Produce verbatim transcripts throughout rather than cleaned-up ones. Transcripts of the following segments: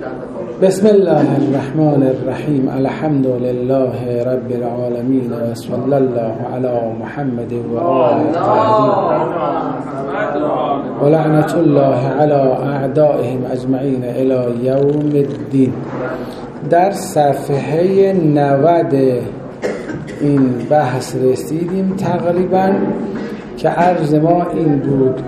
بسم الله الرحمن الرحیم. الحمد لله رب العالمین و صلی الله علی محمد و آله الطاهرین و لعنت الله علی اعدائهم اجمعین الی یوم الدین. در صفحه نود این بحث رسیدیم تقریبا که عرض ما این بود: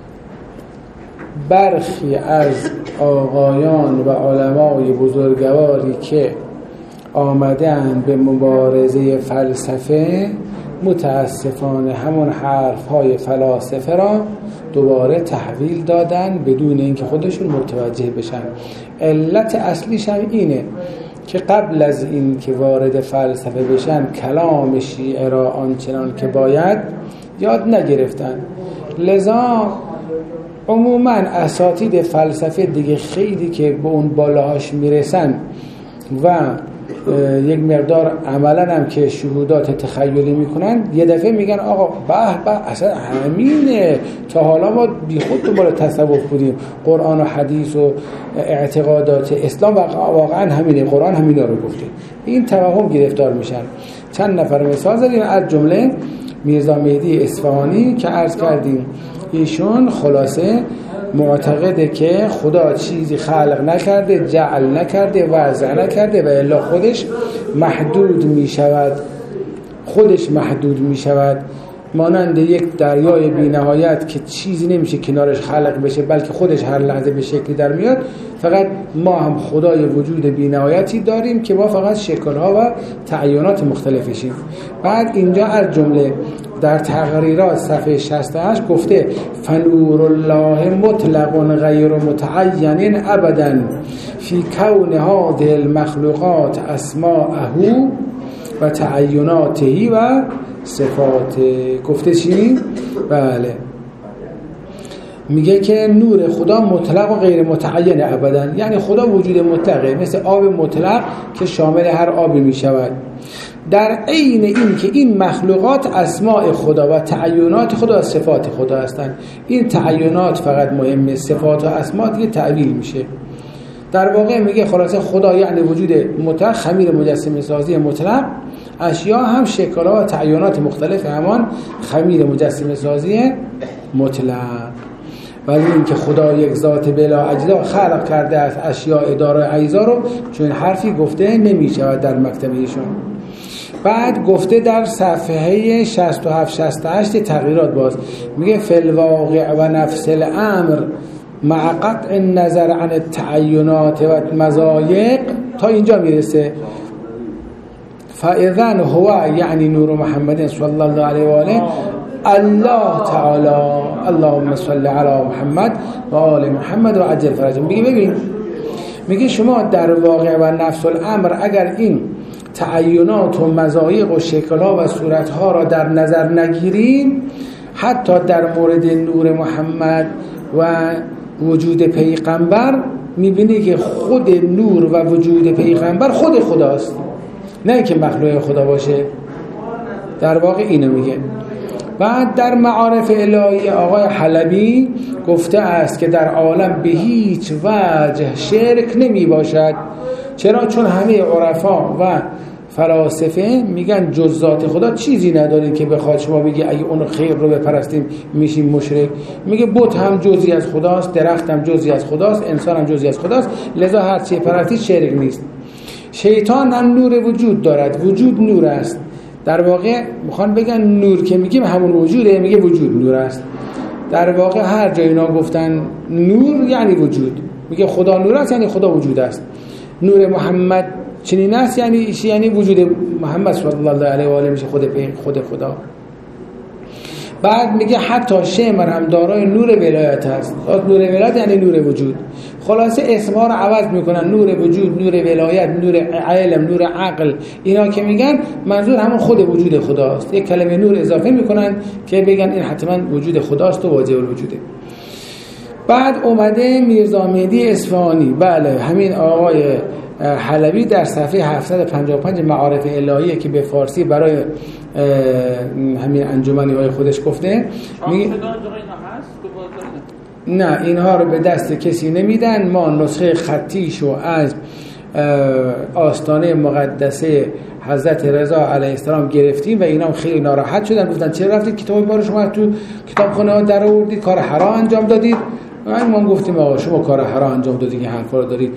برخی از آقایان و علمای بزرگواری که آمدن به مبارزه فلسفه متاسفانه همون حرفهای فلاسفه را دوباره تحویل دادن بدون اینکه خودشون متوجه بشن. علت اصلیش هم اینه که قبل از این که وارد فلسفه بشن کلام شیعه را آنچنان که باید یاد نگرفتن. لذا عموما اساتید فلسفه دیگه خیلی که به اون بالاهاش میرسن و یک مقدار عملا هم که شهودات تخیلی میکنن، یه دفعه میگن آقا به به اصلا همینه، تا حالا ما بی خود دنبال تصوف بودیم، قرآن و حدیث و اعتقادات اسلام واقعا همینه، قرآن همینا رو گفته. این توهم گرفتار میشن. چند نفر مثال زدیم، از جمله میرزا مهدی اصفهانی که عرض کردیم ایشون خلاصه معتقده که خدا چیزی خلق نکرده، جعل نکرده، وضع نکرده و الا خودش محدود می شود خودش محدود می شود مانند یک دریای بی نهایت که چیزی نمیشه کنارش خلق بشه، بلکه خودش هر لحظه به شکلی در میاد. فقط ما هم خدای وجود بی نهایتی داریم که ما فقط شکل‌ها و تعیینات مختلفشیم. بعد اینجا از جمله در تقریرات صفحه شصت و هشت گفته فنور الله مطلق غیر متعین ابدا فی کون هذه المخلوقات اسماءه و تعیناته و صفات. گفته چی؟ بله، میگه که نور خدا مطلق و غیر متعین ابدا، یعنی خدا وجود مطلقه، مثل آب مطلق که شامل هر آبی میشود. در عین این که این مخلوقات اسماء خدا و تعینات خدا و صفات خدا هستند. این تعینات فقط مهمه، صفات و اسماء دیگه تعویل میشه. در واقع میگه خلاصه خدا یعنی وجود مطلق، خمیر مجسمه سازی مطلق، اشیا هم شکل‌ها و تعینات مختلف همان خمیر مجسمه سازی مطلق. ولی این که خدا یک ذات بلا اجزا خلق کرده از اشیاء دارای اجزا رو چون حرفی گفته نمیشه در مکتب ایشون. بعد گفته در صفحه شصت و هفت شصت و هشت تغییرات باز میگه فالواقع و نفس الامر مع قطع النظر عن التعینات و مضایق تا اینجا میرسه. فاذن هو یعنی نور محمد صلی الله علیه و آله الله تعالی اللهم صل علی محمد و آل محمد و عجل فرجهم. میگه ببین، میگه شما در واقع و نفس الامر اگر این تعینات و مضایق و شکل‌ها و صورت‌ها را در نظر نگیریم، حتی در مورد نور محمد و وجود پیغمبر می‌بینی که خود نور و وجود پیغمبر خود خداست، نه که مخلوق خدا باشه. در واقع اینو میگه. بعد در معارف الهی آقای حلبی گفته است که در عالم به هیچ وجه شرک نمی باشد. چرا؟ چون همه عرفا و فلاسفه میگن جز ذات خدا چیزی نداریم که بخواد شما بگی اگه اون خیر رو بپرستیم میشیم مشرک. میگه بت هم جزئی از خداست، درخت هم جزئی از خداست، انسان هم جزئی از خداست، لذا هر چی پرستی شرک نیست. شیطان هم نور وجود دارد، وجود نور است. در واقع میخوان بگن نور که میگیم همون وجوده، میگه وجود نور است. در واقع هر جای اینا گفتن نور یعنی وجود، میگه خدا نور است یعنی خدا وجود است. نور محمد چنین است یعنی یعنی وجود محمد صلی الله علیه و آله میشه خود خود خدا. بعد میگه حتی شمر هم دارای نور ولایت است. نور ولایت یعنی نور وجود. خلاصه اسمها رو عوض میکنن، نور وجود، نور ولایت، نور علم، نور عقل. اینا که میگن منظور همون خود وجود خداست. یک کلمه نور اضافه میکنن که بگن این حتما وجود خداست و واجب الوجوده. بعد اومده میرزا مهدی اصفهانی، بله همین آقای حلبی در صفحه هفتصد و پنجاه و پنج معارف الهیه که به فارسی برای همین انجمنی های خودش گفته میگه نه اینها رو به دست کسی نمیدن. ما نسخه خطیشو از آستانه مقدسه حضرت رضا علیه السلام گرفتیم و اینا خیلی ناراحت شدن، گفتن چرا رفتید کتاب ما رو شما تو کتابخانه ها در آوردید، کار حرام انجام دادید. ما گفتیم آقا شما کار حرام انجام دادید، این حرفا رو دارید.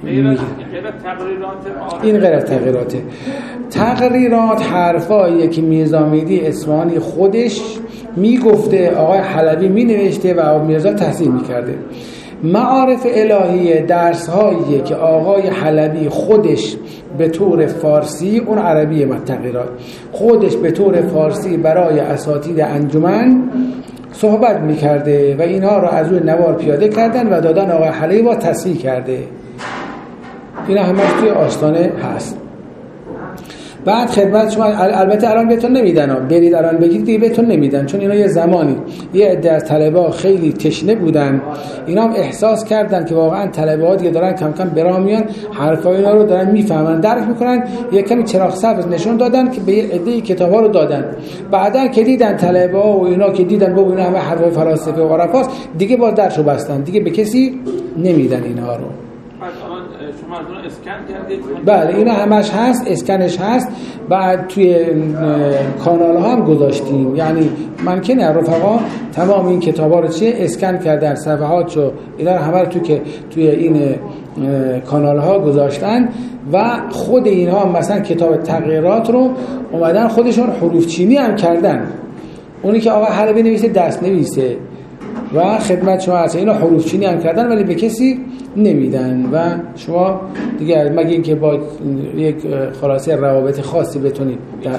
این غیر از تغییراته. تغییرات حرفاییه که میرزا امیدی اصفهانی خودش میگفته، آقای حلبی مینوشته و میرزا تحسین میکرده. معارف الهیه درس هاییه که آقای حلبی خودش به طور فارسی، اون عربی تغییرات، خودش به طور فارسی برای اساتید انجمن صحبت میکرده و اینها رو از روی نوار پیاده کردن و دادن آقای حلبی با تصحیح کرده. اینا همش توی آستانه هست. بعد خدمت شما، البته الان بهتون نمیدن، برید الان بگید دیگه بهتون نمیدن، چون اینا یه زمانی یه عده از طلبه خیلی تشنه بودن، اینا هم احساس کردن که واقعا طلبه ها دیگه دارن کم کم برا میان، حرفای اینا رو دارن میفهمن، درک میکنن، یه کمی چراغ سبز نشون دادن که به یه عده کتابا رو دادن. بعدا که دیدن طلبه ها و اینا که دیدن بابا اینا همه حرفای فلاسفه و عرفاست، دیگه باز درشو بستن، دیگه به کسی نمیدن اینها رو. شما از اون اسکن کردید؟ بله اینا همش هست، اسکنش هست. بعد توی کانال ها هم گذاشتیم، یعنی ممکنه رفقا تمام این کتابا رو چیه اسکن کردن، صفحاتشو اینا رو همه رو توی که توی این کانال ها گذاشتن و خود اینها مثلا کتاب تغییرات رو اومدن خودشون حروف چینی هم کردن. اونی که آقا حلبی نویسه دست نویسه و خدمت شما هست، اینا حروف چینی هم کردن ولی به کسی نمیدن و شما دیگه مگه اینکه با یک خلاصه روابط خاصی بتونید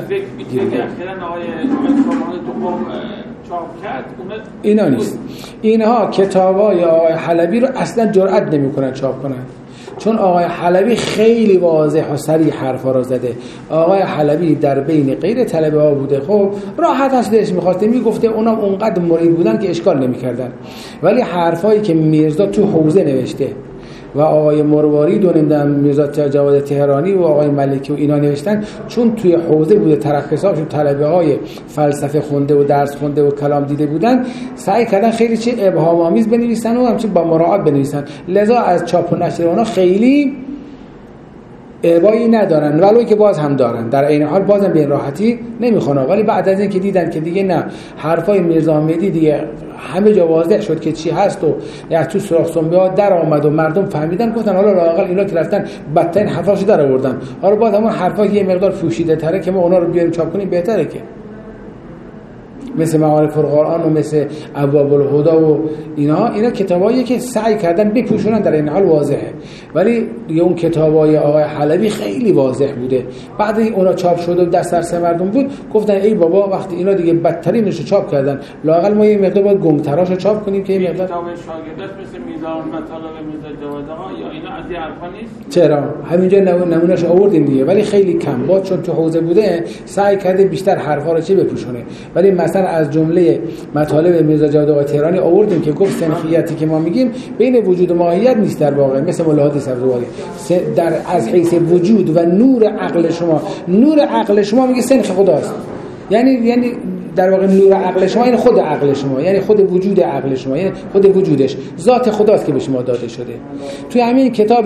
اینا نیست. اینها کتابای آقای حلبی رو اصلا جرئت نمیکنن چاپ کنن، چون آقای حلبی خیلی واضح و صریح حرفا رو زده. آقای حلبی در بین غیر طلبه ها بوده، خب راحت اصلش میخواسته میگفته، اونا اونقدر مرید بودن که اشکال نمیکردن، ولی حرفایی که میرزا تو حوزه نوشته و آقای مروارید و نمیدونم میرزا جواد تهرانی و آقای ملکی و اینا نوشتن، چون توی حوزه بوده، ترخصاشون طلبه های فلسفه خونده و درس خونده و کلام دیده بودن، سعی کردن خیلی چه ابهام آمیز بنویسن و همچنین با مراعات بنویسن، لذا از چاپ و نشر اونا خیلی ابایی ندارن، ولو که باز هم دارن، در عین حال بازم به این راحتی نمیخونه. ولی بعد از این که دیدن که دیگه نه، حرفای میرزا امیدی دیگه همه جا واضح شد که چی هست و یا تو سوراخ سنبه ها در آمد و مردم فهمیدن، گفتن حالا لااقل اینا که رفتن بدترین حرفاشو در آوردن، حالا باز همون حرفا یه مقدار پوشیده تره که ما اونا رو بیاریم چاپ کنیم بهتره، که مثل معارف القرآن و مثل ابواب الهدی و اینا اینا کتابایی که سعی کردن بپوشونن، در این حال واضحه. ولی دیگه اون کتابای آقای حلبی خیلی واضح بوده. بعد اونا چاپ شده و دست در سه مردم بود، گفتن ای بابا وقتی اینا دیگه بدترینش رو چاپ کردن، لااقل ما یه مقدار باید گمتراشو چاپ کنیم که یه مقدار کتاب شاگرداش مثل میزان مطالب میزان جواد یا اینا از این حرفا نیست. چرا همینجا نمونهش آوردیم دیگه، ولی خیلی کم با، چون تو حوزه بوده سعی کرده بیشتر حرفا رو چه بپوشونه. ولی مثلا از جمله مطالب میرزا جواد آقای تهرانی آوردیم که گفت سنخیتی که ما میگیم بین وجود و ماهیت نیست در واقع، مثل ملاحظه سبزواری در از حیث وجود و نور عقل شما، نور عقل شما میگه سنخ خداست، یعنی یعنی در واقع نور عقل شما یعنی خود عقل شما، یعنی خود وجود عقل شما، یعنی خود وجودش ذات خداست که به شما داده شده. توی همین کتاب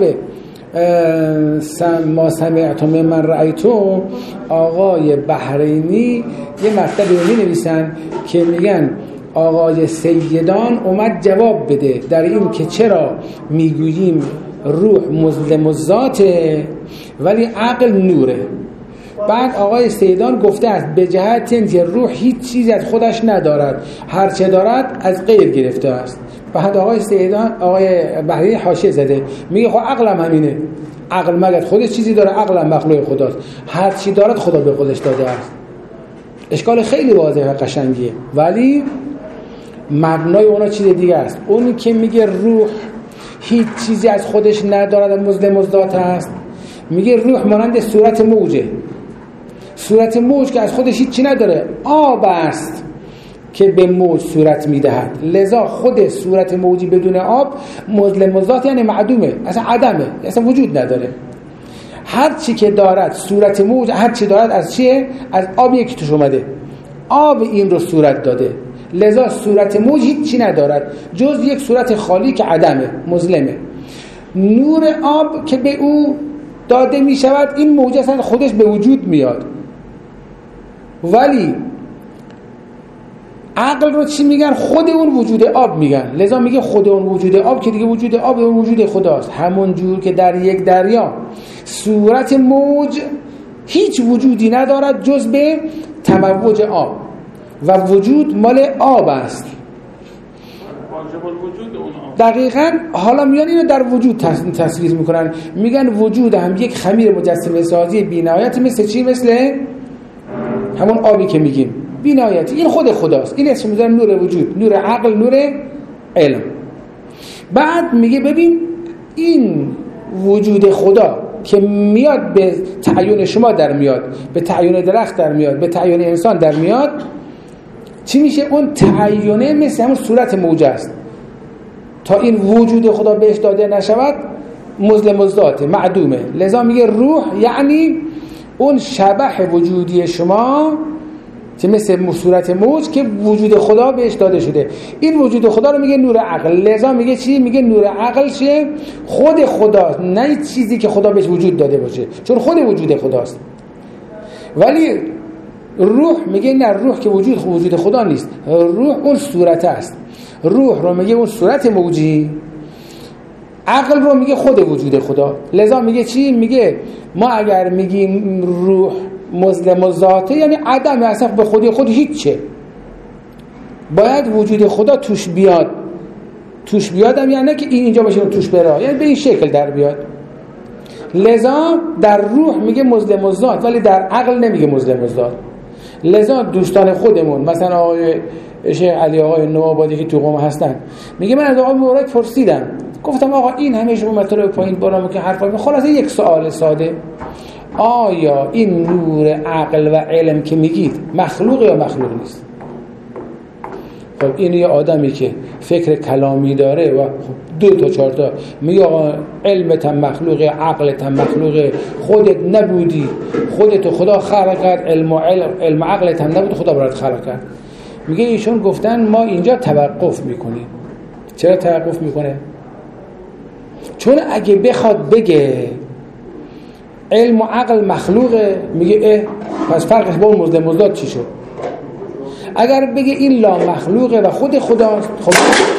ما سمعت من رأیتو آقای بحرینی یه مطلبی رو می‌نویسن که میگن آقای سیدان اومد جواب بده در این که چرا میگوییم روح مظلم الذاته ولی عقل نوره. بعد آقای سیدان گفته است به جهت اینکه روح هیچ چیزی از خودش ندارد، هر چه دارد از غیر گرفته است. بعد آقای سیدان آقای بحری حاشیه زده میگه خب عقلم همینه، عقل مگه خودش چیزی داره؟ عقلم مخلوق خداست، هر چی دارد خدا به خودش داده است. اشکال خیلی واضحه و قشنگیه، ولی مبنای اونا چیز دیگه است. اونی که میگه روح هیچ چیزی از خودش ندارد مظلم الذات است، میگه روح مانند صورت موجه، صورت موج که از خودش هیچ چی نداره، آب است که به موج صورت میدهد، لذا خود صورت موجی بدون آب مظلم الذات یعنی معدومه، اصلا عدمه، اصلا وجود نداره. هر چی که دارد صورت موج، هر چی دارد از چیه؟ از آبیه که توش اومده، آب این رو صورت داده. لذا صورت موج هیچی ندارد جز یک صورت خالی که عدمه، مظلمه. نور آب که به او داده می شود این موج اصلا خودش به وجود میاد. ولی عقل رو چی میگن؟ خود اون وجود آب میگن. لذا میگه خود اون وجود آب که دیگه وجود آب اون وجود خداست. همون جور که در یک دریا صورت موج هیچ وجودی ندارد جز به تموج آب و وجود مال آب است. دقیقاً حالا میان اینو در وجود تصویر میکنن، میگن وجود هم یک خمیر مجسمه سازی بی‌نهایت. مثل چی؟ مثل همون آبی که میگیم بی‌نهایت. این خود خداست. این اسم میذارن نور وجود، نور عقل، نور علم. بعد میگه ببین این وجود خدا که میاد به تعیین شما در میاد، به تعیین درخت در میاد، به تعیین انسان در میاد، چی میشه؟ اون تعیینه مثل همون صورت موج است. تا این وجود خدا بهش داده نشود مظلم الذات، معدومه. لذا میگه روح یعنی اون شبح وجودی شما که مثل صورت موج که وجود خدا بهش داده شده. این وجود خدا رو میگه نور عقل. لذا میگه چی؟ میگه نور عقل چه؟ خود خدا، نه چیزی که خدا بهش وجود داده باشه، چون خود وجود خداست. ولی روح میگه نه، روح که وجود وجود خدا نیست، روح اون صورت است. روح رو میگه اون صورت موجی، عقل رو میگه خود وجود خدا. لذا میگه چی؟ میگه ما اگر میگیم روح مظلم الذات یعنی عدم، اصلا به خودی خود هیچه، باید وجود خدا توش بیاد. توش بیاد هم یعنی که این اینجا باشه توش بره، یعنی به این شکل در بیاد. لذا در روح میگه مظلم الذات ولی در عقل نمیگه مظلم الذات. لذا دوستان خودمون مثلا آقای شیخ علی آقای نوآبادی که تو قم هستن، میگه من از آقای مورد پرسیدم، گفتم آقا این همه شما مطلب پایین بالا که حرفا، خلاصه یک سوال ساده، آیا این نور عقل و علم که میگید مخلوق یا مخلوق نیست؟ خب این یه آدمی که فکر کلامی داره و دو تا چهار تا میگه آقا علمت هم مخلوقه، عقلت هم مخلوقه، خودت نبودی، خودت خدا خلق کرد، علم و علم, علم عقلت هم نبود، خدا برات خلق کرد. میگه ایشون گفتن ما اینجا توقف میکنیم. چرا توقف میکنه؟ چون اگه بخواد بگه علم و عقل مخلوقه، میگه اه پس فرقش با اون مظلم الذات چی شد؟ اگر بگه این لا مخلوقه و خود خداست، خب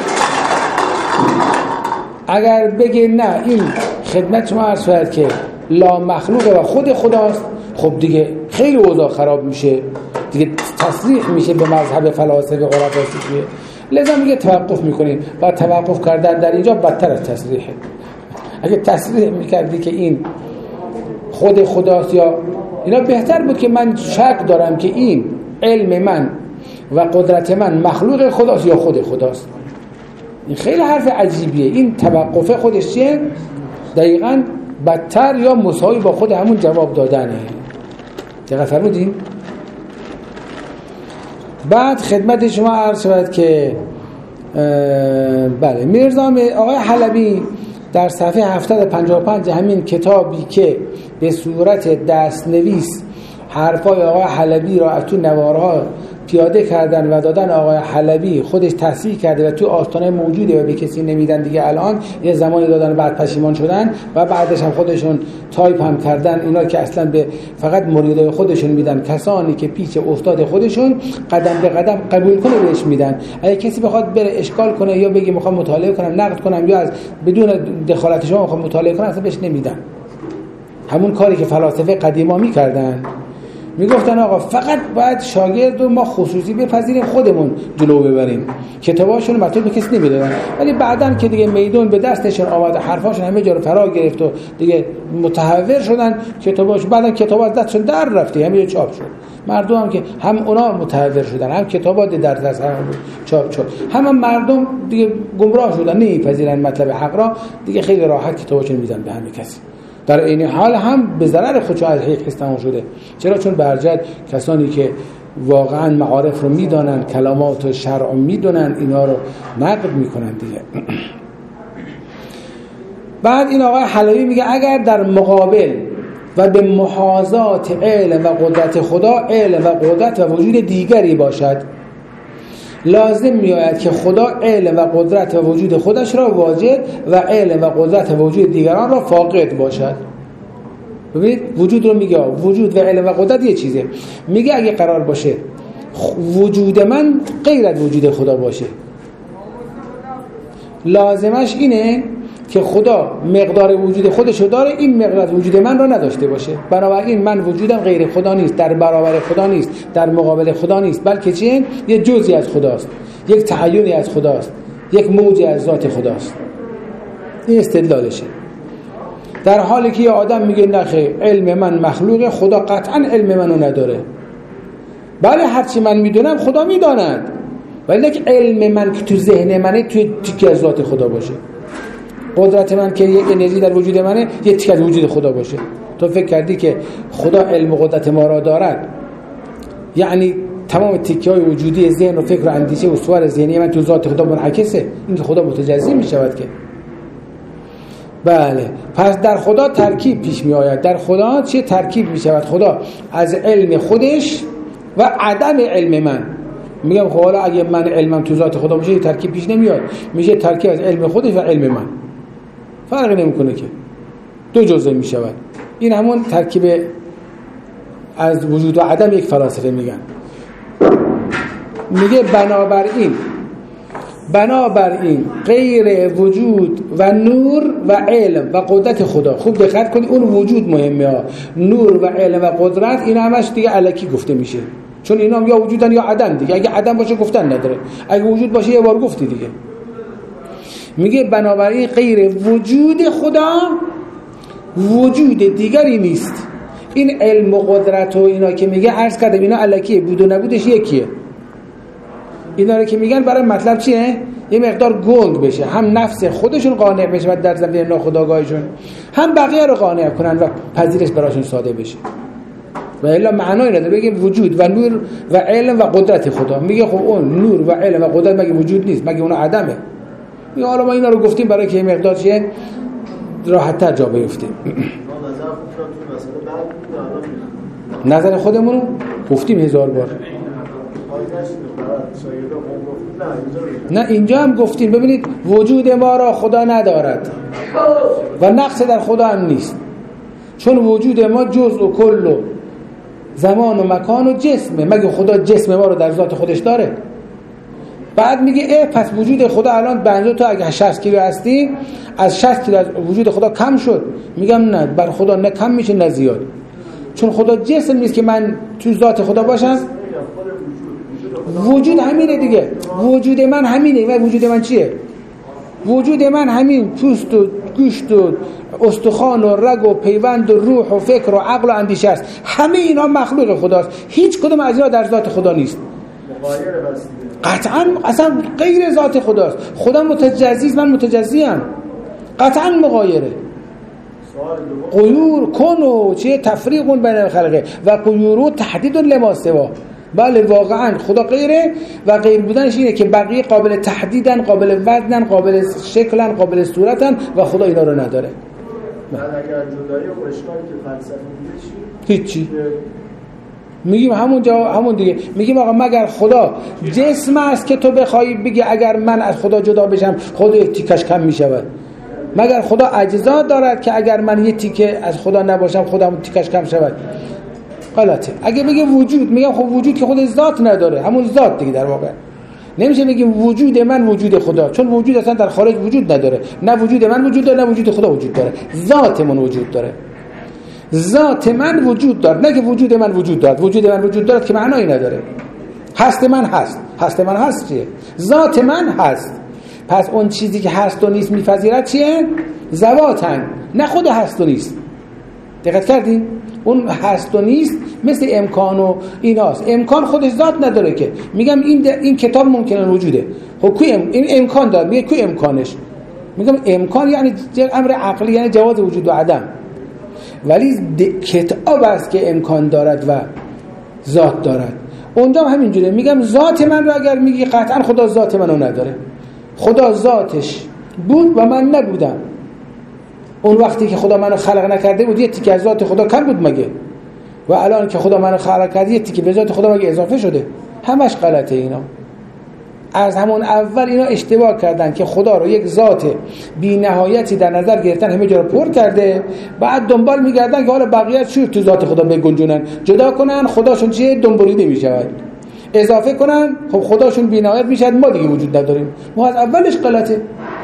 اگر بگه نه این خدمت شما عرض کرد که لا مخلوقه و خود خداست، خب دیگه خیلی اوضاع خراب میشه، دیگه تصریح میشه به مذهب فلاسفه غربا صوفیه. لذا میگه توقف میکنیم و توقف کردن در اینجا بدتر از تصریحه. اگه تصریح میکردی که این خود خداست یا اینا، بهتر بود که من شک دارم که این علم من و قدرت من مخلوق خداست یا خود خداست. این خیلی حرف عجیبیه. این توقف خودش چیه؟ دقیقاً بدتر یا مساوی با خود همون جواب دادنه. دقیقا فرمودین؟ بعد خدمت شما عرض شود که بله میرزا آقای حلبی در صفحه هفتصد و پنجاه و پنج همین کتابی که به صورت دستنویس حرفای آقای حلبی را از تو نوارها پیاده کردن و دادن آقای حلبی خودش تصحیح کرده و تو آستانه موجوده و به کسی نمیدن دیگه. الان یه زمانی دادن بعد پشیمان شدن و بعدش هم خودشون تایپ هم کردن اینا که اصلا به فقط مریدای خودشون میدن، کسانی که پیش استاد خودشون قدم به قدم قبول کنه بهش میدن. اگه کسی بخواد بره اشکال کنه یا بگه میخوام مطالعه کنم، نقد کنم یا از بدون دخالت شما میخوام مطالعه کنم، اصلا بهش نمیدن. همون کاری که فلاسفه قدیما میکردن، میگفتن آقا فقط باید شاگرد و ما خصوصی بپذیریم، خودمون جلو ببریم، کتاباشون رو مطلوب به کسی نمیدادن. ولی بعدن که دیگه میدون به دستشون آمد، حرفاشون همه جا رو فرا گرفت و دیگه متحور شدن کتاباشون، بعدن کتاب از دستشون در رفته، همه جا چاپ شد. مردم هم که هم اونا متحور شدن، هم کتابات در دست هم چاپ شد، هم, هم مردم دیگه گمراه شدن، نمیپذیرن مطلب حق را، دیگه خیلی راحت کتاباشون میدن به همه کسی. در این حال هم به ضرر خودشو از حیث تمام شده. چرا؟ چون برجت کسانی که واقعا معارف رو میدانن، کلمات و شرع میدونن، اینا رو نقد میکنن دیگه. بعد این آقای حلبی میگه اگر در مقابل و به محاذات علم و قدرت خدا علم و قدرت و وجود دیگری باشد لازم میآید که خدا علم و قدرت و وجود خودش را واجد و علم و قدرت و وجود دیگران را فاقد باشد. ببینید وجود رو میگه، وجود و علم و قدرت یه چیزه. میگه اگه قرار باشه وجود من غیر از وجود خدا باشه، لازمش اینه که خدا مقدار وجود خودشو داره، این مقدار وجود من رو نداشته باشه. بنابراین من وجودم غیر خدا نیست، در برابر خدا نیست، در مقابل خدا نیست، بلکه چه؟ یه جزئی از خداست، یک تعیینی از خداست، یک موجی از ذات خداست. این استدلالشه. در حالی که یه آدم میگه نخه علم من مخلوقه، خدا قطعا علم منو نداره. بله هرچی من میدونم خدا میداند، ولی یک علم من که تو ذهن منه توی تیکه از ذات خدا باشه. قدرت من که یک انرژی در وجود منه یک تیکه از وجود خدا باشه. تو فکر کردی که خدا علم و قدرت ما را دارد یعنی تمام تیکه های وجودی ذهن و فکر و اندیشه و صور ذهنی من تو ذات خدا منعکسه؟ این که خدا متجزی می شود که؟ بله. پس در خدا ترکیب پیش می آید. در خدا چه ترکیب می شود؟ خدا از علم خودش و عدم علم من. میگم خب حالا اگه من علمم تو ذات خدا باشه ترکیب پیش نمیاد، میشه ترکیب از علم خودش و علم من. فرقی نمیکنه که دو جزء می شود. این همون ترکیب از وجود و عدم یک فلاسفه میگن. میگه بنابراین بنابراین غیر وجود و نور و علم و قدرت خدا. خوب دقت کنید، اون وجود مهمه ها، نور و علم و قدرت این همش دیگه الکی گفته میشه، چون اینا هم یا وجودن یا عدم دیگه. اگه عدم باشه گفتن نداره، اگه وجود باشه یه بار گفتی دیگه. میگه بنابراین غیر وجود خدا وجود دیگری نیست. این علم و قدرت و اینا که میگه عرض کردم اینا الکیه، بود و نبودش یکیه. اینا رو که میگن برای مطلب چیه؟ یه مقدار گنگ بشه، هم نفس خودشون قانع بشه در زمینه ناخودآگاهشون، هم بقیه رو قانع کنن و پذیرش براشون ساده بشه. و الا معنایی نداره بگیم وجود و نور و علم و قدرت خدا. میگه خب اون نور و علم و قدرت مگه وجود نیست؟ مگه اون عدمه؟ میگه حالا ما اینا رو گفتیم برای که یه مقدار چیه راحت‌تر جا بیفتیم. نظر خودمون رو گفتیم هزار بار. نه اینجا هم گفتیم. ببینید وجود ما را خدا ندارد و نقص در خدا هم نیست، چون وجود ما جزء و کل و زمان و مکان و جسمه. مگه خدا جسم ما رو در ذات خودش داره؟ بعد میگه اه پس وجود خدا الان بنده تو اگه شصت کیلو هستی از شصت کیلو از وجود خدا کم شد. میگم نه، بر خدا نه کم میشه نه زیاد، چون خدا جسم نیست که من تو ذات خدا باشم. وجود همینه دیگه، وجود من همینه. و وجود من چیه؟ وجود من همین پوست و گوشت و استخوان و رگ و پیوند و روح و فکر و عقل و اندیشه است. همه اینا مخلوق خداست، هیچ کدوم از اینا در ذات خدا نیست. قطعا اصلا غیر ذات خداست. خدا متجزی است، من متجزی ام، قطعا مغایره. قیور کنو چه تفریق بین الخلقه و قیورو تحدید لما سوا. بله واقعا خدا غیره و غیر بودنش اینه که بقیه قابل تحدیدن، قابل وزنن، قابل شکلن، قابل صورتن و خدا اینا رو نداره. بعد اگر جدایی و اشکالی که فلسفه میگه چی؟ هیچی. میگیم همون جا همون دیگه. میگیم آقا مگر خدا جسم است که تو بخوای بگی اگر من از خدا جدا بشم خدا یک تیکش کم میشود؟ مگر خدا اجزا دارد که اگر من یک تیکه از خدا نباشم خدا همون تیکش کم شود؟ غلطه. اگه بگه وجود، میگم خب وجود که خود ذات نداره، همون ذات دیگه در واقع. نمیشه بگیم وجود من وجود خدا، چون وجود اصلا در خارج وجود نداره. نه وجود من وجود داره نه وجود خدا وجود داره، ذات من وجود داره. ذات من وجود داره، نه که وجود من وجود داره. وجود من وجود داره که معنایی نداره. هست من هست، هست من هست چیه؟ ذات من هست. پس اون چیزی که هست و نیست میپذیرد چیه؟ ذواتن، نه خود هست و نیست. دقت کردین؟ اون هست و نیست مثل امکان و ایناست. امکان خودش ذات نداره که. میگم این این کتاب ممکنه وجوده. خب کوی ام... این امکان داره. میگه کوی امکانش؟ میگم امکان یعنی امر عقلی، یعنی جواز وجود و عدم. ولی د... کتاب است که امکان دارد و ذات دارد. اونجا هم همینجوره. میگم ذات من رو اگر میگی قطعا خدا ذات منو نداره. خدا ذاتش بود و من نبودم. اون وقتی که خدا منو خلق نکرده بود یه تیکه از ذات خدا کم بود مگه؟ و الان که خدا منو خلق کرده یه تیکه به ذات خدا مگه اضافه شده؟ همش غلطه اینا. از همون اول اینا اشتباه کردن که خدا رو یک ذات بی نهایتی در نظر گرفتن، همه جا رو پر کرده، بعد دنبال میگردن که حالا بقیه چی تو ذات خدا بگنجونن، جدا کنن، خداشون چیه؟ دنبالیده میشود، اضافه کنن، خب خداشون بی نهایت میشد، ما دیگه وجود نداریم. ما از اولش غلطه.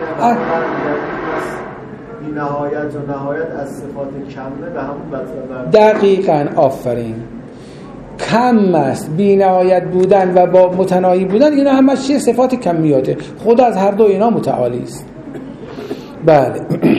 بی نهایت و نهایت از صفات کمه به همون بطلب. دقیقاً، آفرین. کم است، بی نهایت بودن و با متناهی بودن، اینا همش چیه؟ صفات کمیاته. خدا از هر دو اینا متعالی است. بله.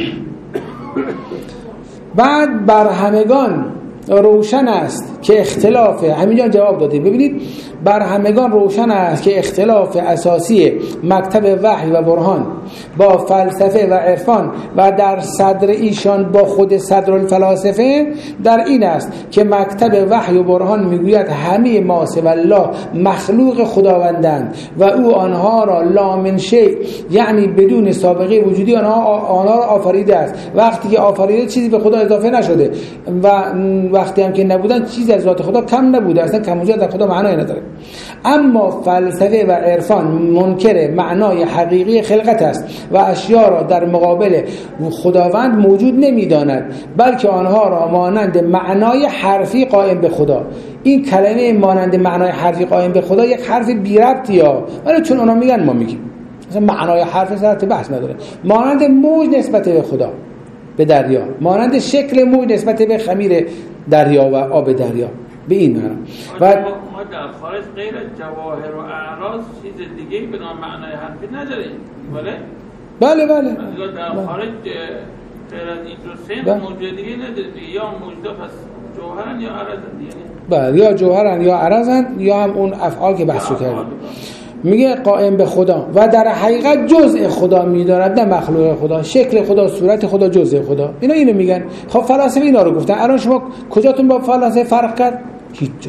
بعد بر همگان روشن است که اختلاف، همینجا جواب دادیم. ببینید بر همگان روشن است که اختلاف اساسی مکتب وحی و برهان با فلسفه و عرفان و در صدر ایشان با خود صدر الفلاسفه در این است که مکتب وحی و برهان میگوید همه ما سوی الله مخلوق خداوندند و او آنها را لا من شیء، یعنی بدون سابقه وجودی آنها آنها را آفریده است. وقتی که آفریده چیزی به خدا اضافه نشده و وقتی هم که نبودن چیزی از ذات خدا کم نبوده، اصلا کم و زیاد در خدا معنی نداره. اما فلسفه و عرفان منکر معنای حقیقی خلقت است و اشیاء را در مقابل خداوند موجود نمی‌داند، بلکه آنها را مانند معنای حرفی قائم به خدا. این کلمه مانند معنای حرفی قائم به خدا یک حرف بی ربطیه، ولی چون اونا میگن ما میگیم. مثلا معنای حرف سرت بحث نداره. مانند موج نسبت به خدا، به دریا، مانند شکل موج نسبت به خمیر دریا و آب دریا، به این معنا. و ما در خارج غیر جواهر و اعراض چیز دیگه‌ای به نام معنای حرفی نداریم. بله بله بله در خارج غیر از این دو سه موجود دیگه نداریم، یا موجود پس جوهرن یا عرضن دیگه. بله، یا جوهرن یا عرضن یا هم اون افعال که بحث کردیم. میگه قائم به خدا و در حقیقت جزء خدا میداند، نه مخلوق خدا. شکل خدا، صورت خدا جزء خدا. اینا اینو میگن. خب فلاسفه اینا رو گفتن. الان شما کجاتون با فلاسفه فرق کرد؟ هیچ جا.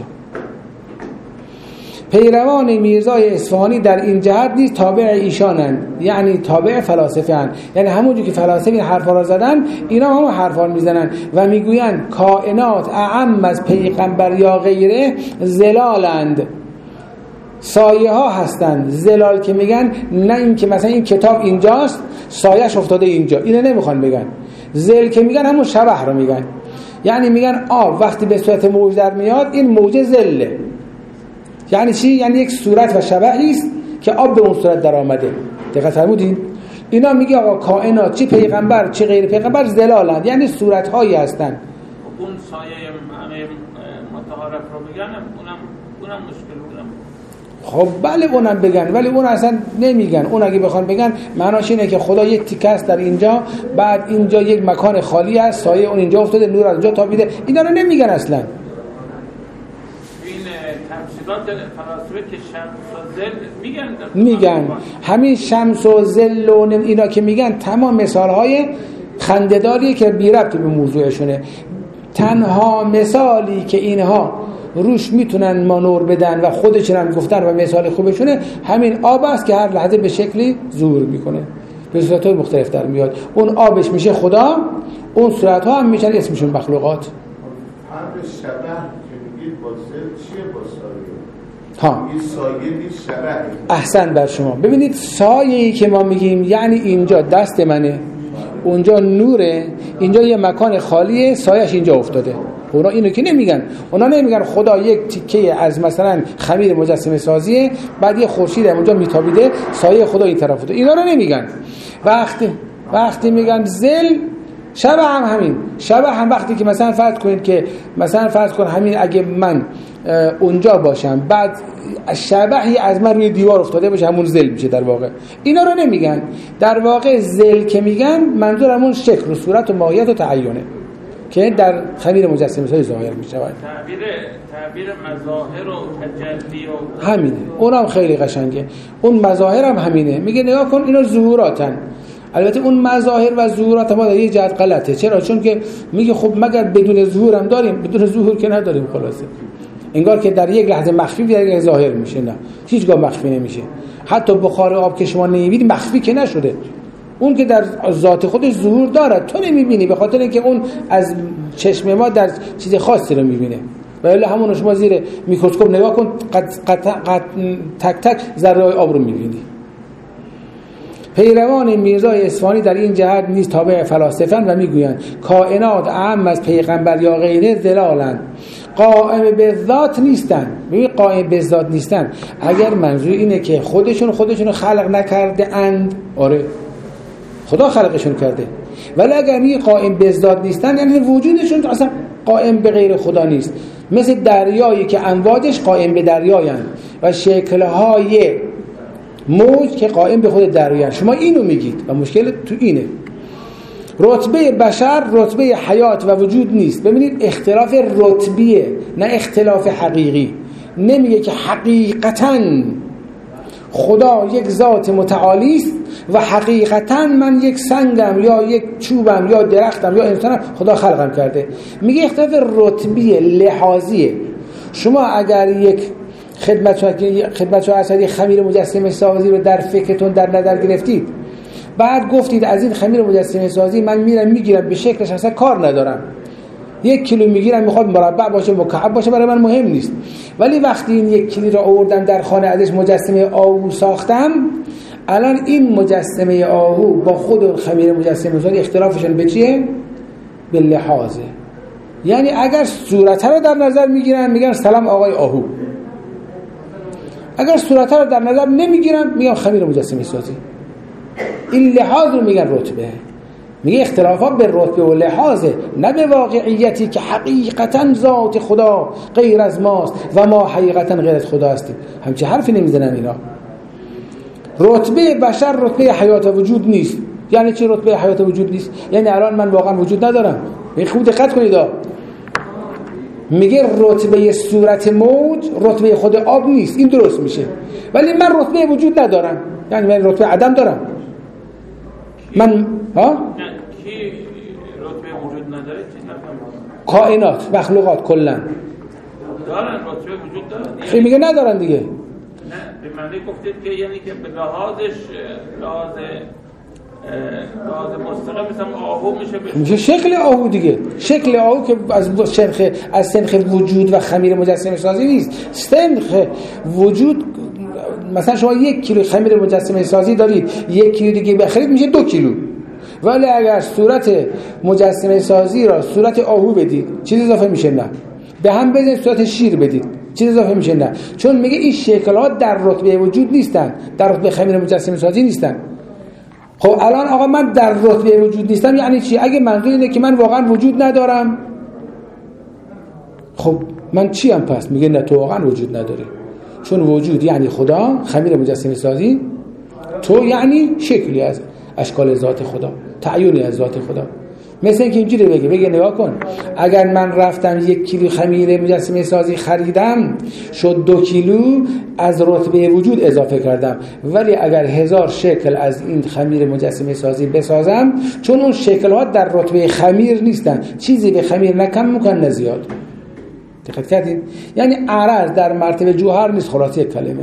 پیروان میرزای اصفهانی در این جهت نیز تابع ایشانند، یعنی تابع فلاسفه اند. یعنی همونجور که فلاسفه این حرفا را زدن، اینا هم حرفا میزنن و میگویند کائنات اعم از پیغمبر یا غیره زلالند، سایه ها هستند. زلال که میگن نه این که مثلا این کتاب اینجاست سایه‌اش افتاده اینجا، اینو نمیخوان بگن. زل که میگن همون شبح رو میگن، یعنی میگن آب وقتی به صورت موج در میاد این موج زله. یعنی چی؟ یعنی یک صورت و شبحی است که آب به اون صورت در آمده. دقت فرمودین؟ اینا میگه آقا کائنات چه پیغمبر چه غیر پیغمبر زلالند، یعنی صورت هایی هستند. اون سایه معنی متعارف رو بگن، اونم اونم مشکل بودم. خب بله اونم بگن، ولی اون اصلا نمیگن. اون اگه بخوان بگن معناش اینه که خدا یک تیکه است در اینجا، بعد اینجا یک مکان خالی است، سایه اون اینجا افتاده، نور از اونجا تابیده. اینا رو نمیگن اصلا. تمثیلات فلاسفه که شمس و ظل میگن میگن همین شمس و ظل و اینا که میگن تمام مثالهای خنده‌داریه که بی ربط به موضوعشونه. تنها مثالی که اینها روش میتونن مانور بدن و خودشون هم گفتن و مثال خوبشونه همین آب است که هر لحظه به شکلی ظهور میکنه، به صورت‌های مختلف در میاد. اون آبش میشه خدا، اون صورت‌ها هم میشن اسمشون مخلوقات. حرف شبح که میگید با ظل چیه با سایه؟ ها این سایه نیست، شبحه. احسن بر شما. ببینید سایه‌ای که ما میگیم یعنی اینجا دست منه، اونجا نوره، اینجا یه مکان خالیه، سایه‌اش اینجا افتاده. اونا اینو که نمیگن. اونا نمیگن خدا یک تیکه از مثلا خمیر مجسمه سازیه، بعد یه خورشید اونجا میتابیده، سایه خدا این طرف بوده. اینا رو نمیگن. وقتی وقتی میگن ذل شبح هم همین. شبح هم وقتی که مثلا فرض کنید که مثلا فرض کن همین اگه من اونجا باشم بعد شبحی از من روی دیوار افتاده باشه، همون ذل میشه در واقع. اینا رو نمیگن. در واقع ذل که میگن منظور همون شکل و صورت و ماهیت و تعینه که در خمیر مجسمه سازی ظاهر میشه. تعبیر تعبیر مظاهر و تجلی و همینه. اونم خیلی قشنگه. اون مظاهر هم همینه. میگه نگاه کن اینا ظهوراتن. البته اون مظاهر و ظهورات ما در یه جهت غلطه. چرا؟ چون که میگه خب مگر بدون ظهور هم داریم؟ بدون ظهور که نداریم. خلاصه انگار که در یک لحظه مخفی در یک لحظه ظاهر میشه. نه، هیچگاه مخفی نمیشه. حتی بخار آب که شما نمیبینی مخفی که نشده، اون که در ذات خودش ظهور دارد، تو نمیبینی به خاطر اینکه اون از چشم ما در چیز خاصی رو میبینه. ولی همون شما زیر میکروسکوپ نگاه کن، قد قد قد تک تک ذره های آب رو می‌بینی. پیروان میرزا اصفهانی در این جهت نیز تابع فلاسفه‌اند و میگویند کائنات اعم از پیغمبر یا غیره ضلالند، قائم به ذات نیستند. ببین قائم به ذات نیستند، اگر منظور اینه که خودشون خودشون خلق نکرده اند، آره خدا خلقشون کرده، ولی اگر می قائم به ذات نیستن یعنی وجودشون اصلا قائم به غیر خدا نیست. مثل دریایی که امواجش قائم به دریایند و شکل‌های موج که قائم به خود دریایند. شما اینو میگید و مشکل تو اینه. رتبه بشر رتبه حیات و وجود نیست. ببینید اختلاف رتبیه نه اختلاف حقیقی. نمیگه که حقیقتاً خدا یک ذات متعالی است و حقیقتاً من یک سنگم یا یک چوبم یا درختم یا انسانم خدا خلقم کرده. میگه اختلاف رتبیه لحاظیه. شما اگر یک خدمتشو اسدی خمیر مجسمه سازی رو در فکرتون در نظر گرفتید، بعد گفتید از این خمیر مجسمه سازی من میرم میگیرم به شکلش اصلا کار ندارم، یک کیلو میگیرم میخواد مربع باشه مکعب باشه برای من مهم نیست، ولی وقتی این یک کیلو رو آوردم در خانه ازش مجسمه آهو ساختم، الان این مجسمه آهو با خود خمیر مجسمه سازی اختلافشون به چیه؟ به لحاظه. یعنی اگر صورت رو در نظر میگیرن میگن سلام آقای آهو، اگر صورت رو در نظر نمیگیرن میگن خمیر مجسمه سازی. این لحاظ رو میگن رتبه. میگه اختلافات به رتبه و لحاظه، نه به واقعیتی که حقیقتا ذات خدا غیر از ماست و ما حقیقتا غیر از خدا هستیم. همچه حرفی نمیزنن اینا. رتبه بشر رتبه حیات و وجود نیست. یعنی چی رتبه حیات و وجود نیست؟ یعنی الان من واقعا وجود ندارم. خوب دقت کنید. میگه رتبه صورت موج رتبه خود آب نیست، این درست میشه، ولی من رتبه وجود ندارم، یعنی من رتبه عدم دارم. من ها کی رتبه وجود نداره؟ کائنات مخلوقات کلا دارن رتبه وجود دارن. خیلی میگه ندارن دیگه. نه به معنی گفتید که یعنی که به لحاظش لحاظ لحاظ مستقیم مثلا آهو میشه میشه شکل آهو دیگه. شکل آهو که از سنخ از سنخ وجود و خمیر مجسمه سازی نیست. سنخ وجود مثلا شما یک کیلو خمیر مجسمه سازی دارید، یک کیلو دیگه بخرید میشه دو کیلو. ولی اگر صورت مجسمه سازی را صورت آهو بدید چیز اضافه میشه؟ نه. به هم بزنید صورت شیر بدید چیز اضافه میشه؟ نه. چون میگه این شکلات در رتبه وجود نیستن، در رتبه خمیر مجسمه سازی نیستن. خب الان آقا من در رتبه وجود نیستم یعنی چی؟ اگه منظور اینه که من واقعا وجود ندارم، خب من چی ام پس؟ میگه نه تو واقعا وجود نداری، چون وجود یعنی خدا، خمیر مجسمه سازی، تو یعنی شکلی از اشکال ذات خدا، تعیینی از ذات خدا. مثل اینکه اینجوری بگه بگه نگاه کن، اگر من رفتم یک کیلو خمیر مجسمه سازی خریدم شد دو کیلو، از رتبه وجود اضافه کردم، ولی اگر هزار شکل از این خمیر مجسمه سازی بسازم، چون اون شکل ها در رتبه خمیر نیستن، چیزی به خمیر نه کم میکنن نه زیاد. دقت کردین؟ یعنی عرض در مرتبه جوهر نیست. خلاصه کلمه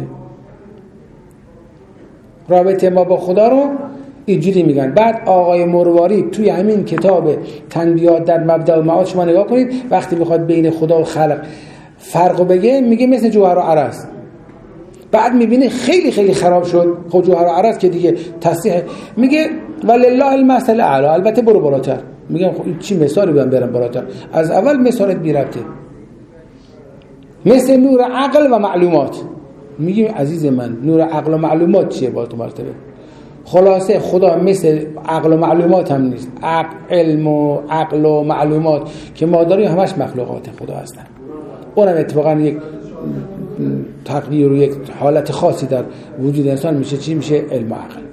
رابطه ما با خدا رو اینجوری میگن. بعد آقای مرواری توی همین کتاب تنبیهات در مبدأ و معاد شما نگاه کنید، وقتی بخواد بین خدا و خلق فرق بگه میگه مثل جوهر و عرض. بعد میبینه خیلی خیلی خراب شد. خب جوهر و عرض که دیگه تصحیح، میگه ولله المثل الاعلی. البته برو بالاتر. میگم خب چی مثالی بیان برم بالاتر؟ از اول مثالت بی ربطه. مثل نور عقل و معلومات. میگیم عزیز من نور عقل و معلومات چیه با تو مرتبه؟ خلاصه خدا مثل عقل و معلومات هم نیست. عقل علم و عقل و معلومات که ما داریم همش مخلوقات خدا هستن. اونم اتفاقا یک تقدیر و یک حالت خاصی در وجود انسان میشه. چی میشه؟ علم و عقل.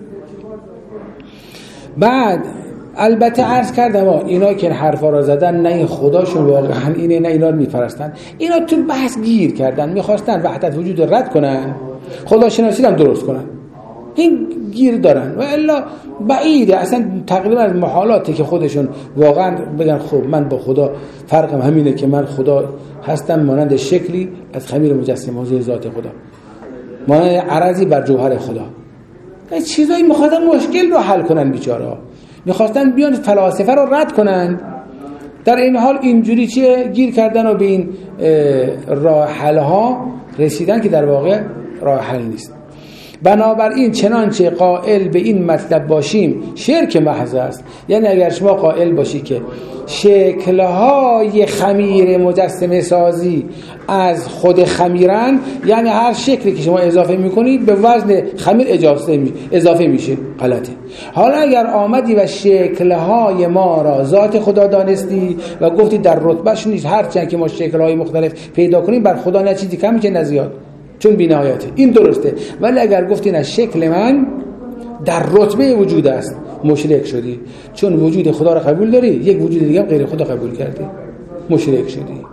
بعد البته عرض کردم اینا که حرفا را زدن نه این خداشون واقعا اینه نه اینا رو میپرستن، اینا تو بحث گیر کردن، میخواستن وحدت وجود رو رد کنن، خداشناسی هم درست کنن، این گیر دارن. و الا بعیده اصلا تقریبا از محالاته که خودشون واقعا بگن خب من با خدا فرقم همینه که من خدا هستم مانند شکلی از خمیر مجسمه ذات خدا، مانند عرضی بر جوهر خدا. این چیزایی میخواستن مشکل رو حل کنن بیچاره ها، میخواستن بیان فلاسفه رو رد کنن در این حال اینجوری چیه گیر کردن و به این راه حل ها رسیدن که در واقع راه حل نیست. بنابراین چنانچه قائل به این مطلب باشیم شرک محض است. یعنی اگر شما قائل باشی که شکل‌های خمیر مجسمه سازی از خود خمیرن، یعنی هر شکلی که شما اضافه میکنید به وزن خمیر اضافه میشه، غلطه. حالا اگر آمدی و شکل‌های ما را ذات خدا دانستی و گفتی در رتبهش نیست، هرچند که ما شکل‌های مختلف پیدا کنیم بر خدا نه چیزی کم که نه زیاد، چون بی‌نهایته، این درسته. ولی اگر گفتی نه شکل من در رتبه وجود است، مشرک شدی، چون وجود خدا را قبول داری، یک وجود دیگه هم غیر خدا قبول کردی، مشرک شدی.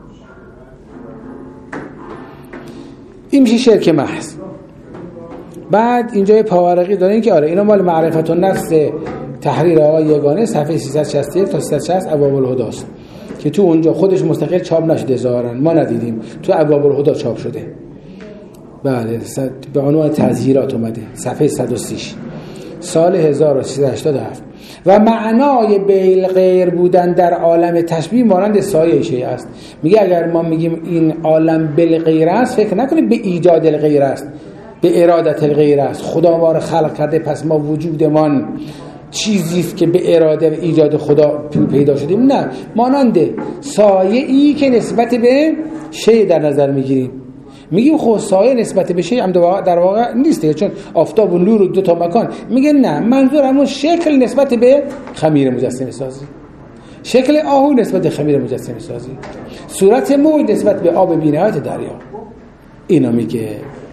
این میشه شرک محض. بعد اینجا یه پاورقی دارین که آره اینا مال معرفت النفس تحریر آقای یگانه صفحه سیصد و شصت و یک تا سیصد و شصت ابواب الهدی است که تو اونجا خودش مستقل چاپ نشده ظاهرا، ما ندیدیم، تو ابواب الهدی چاپ شده. بله به عنوان تظهیرات اومده، صفحه صد و سی سال هزار و سیصد و هشتاد و هفت. و معنای بالغیر بودن در عالم تشبیه مانند سایه شیء است. میگه اگر ما میگیم این عالم بالغیر است، فکر نکنید به ایجاد الغیر است، به ارادت الغیر است. خدا ما رو خلق کرده، پس ما وجودمان چیزی است که به اراده و ایجاد خدا پیدا شدیم. نه، مانند سایه ای که نسبت به شیء در نظر میگیریم. میگیم خب سایه نسبت به شیء هم در واقع نیسته، چون آفتاب و نور و دو تا مکان. میگه نه، منظور همون شکل نسبت به خمیر مجسمه سازی، شکل آهو نسبت به خمیر مجسمه سازی، صورت موج نسبت به آب بی‌نهایت دریا. اینا میگه.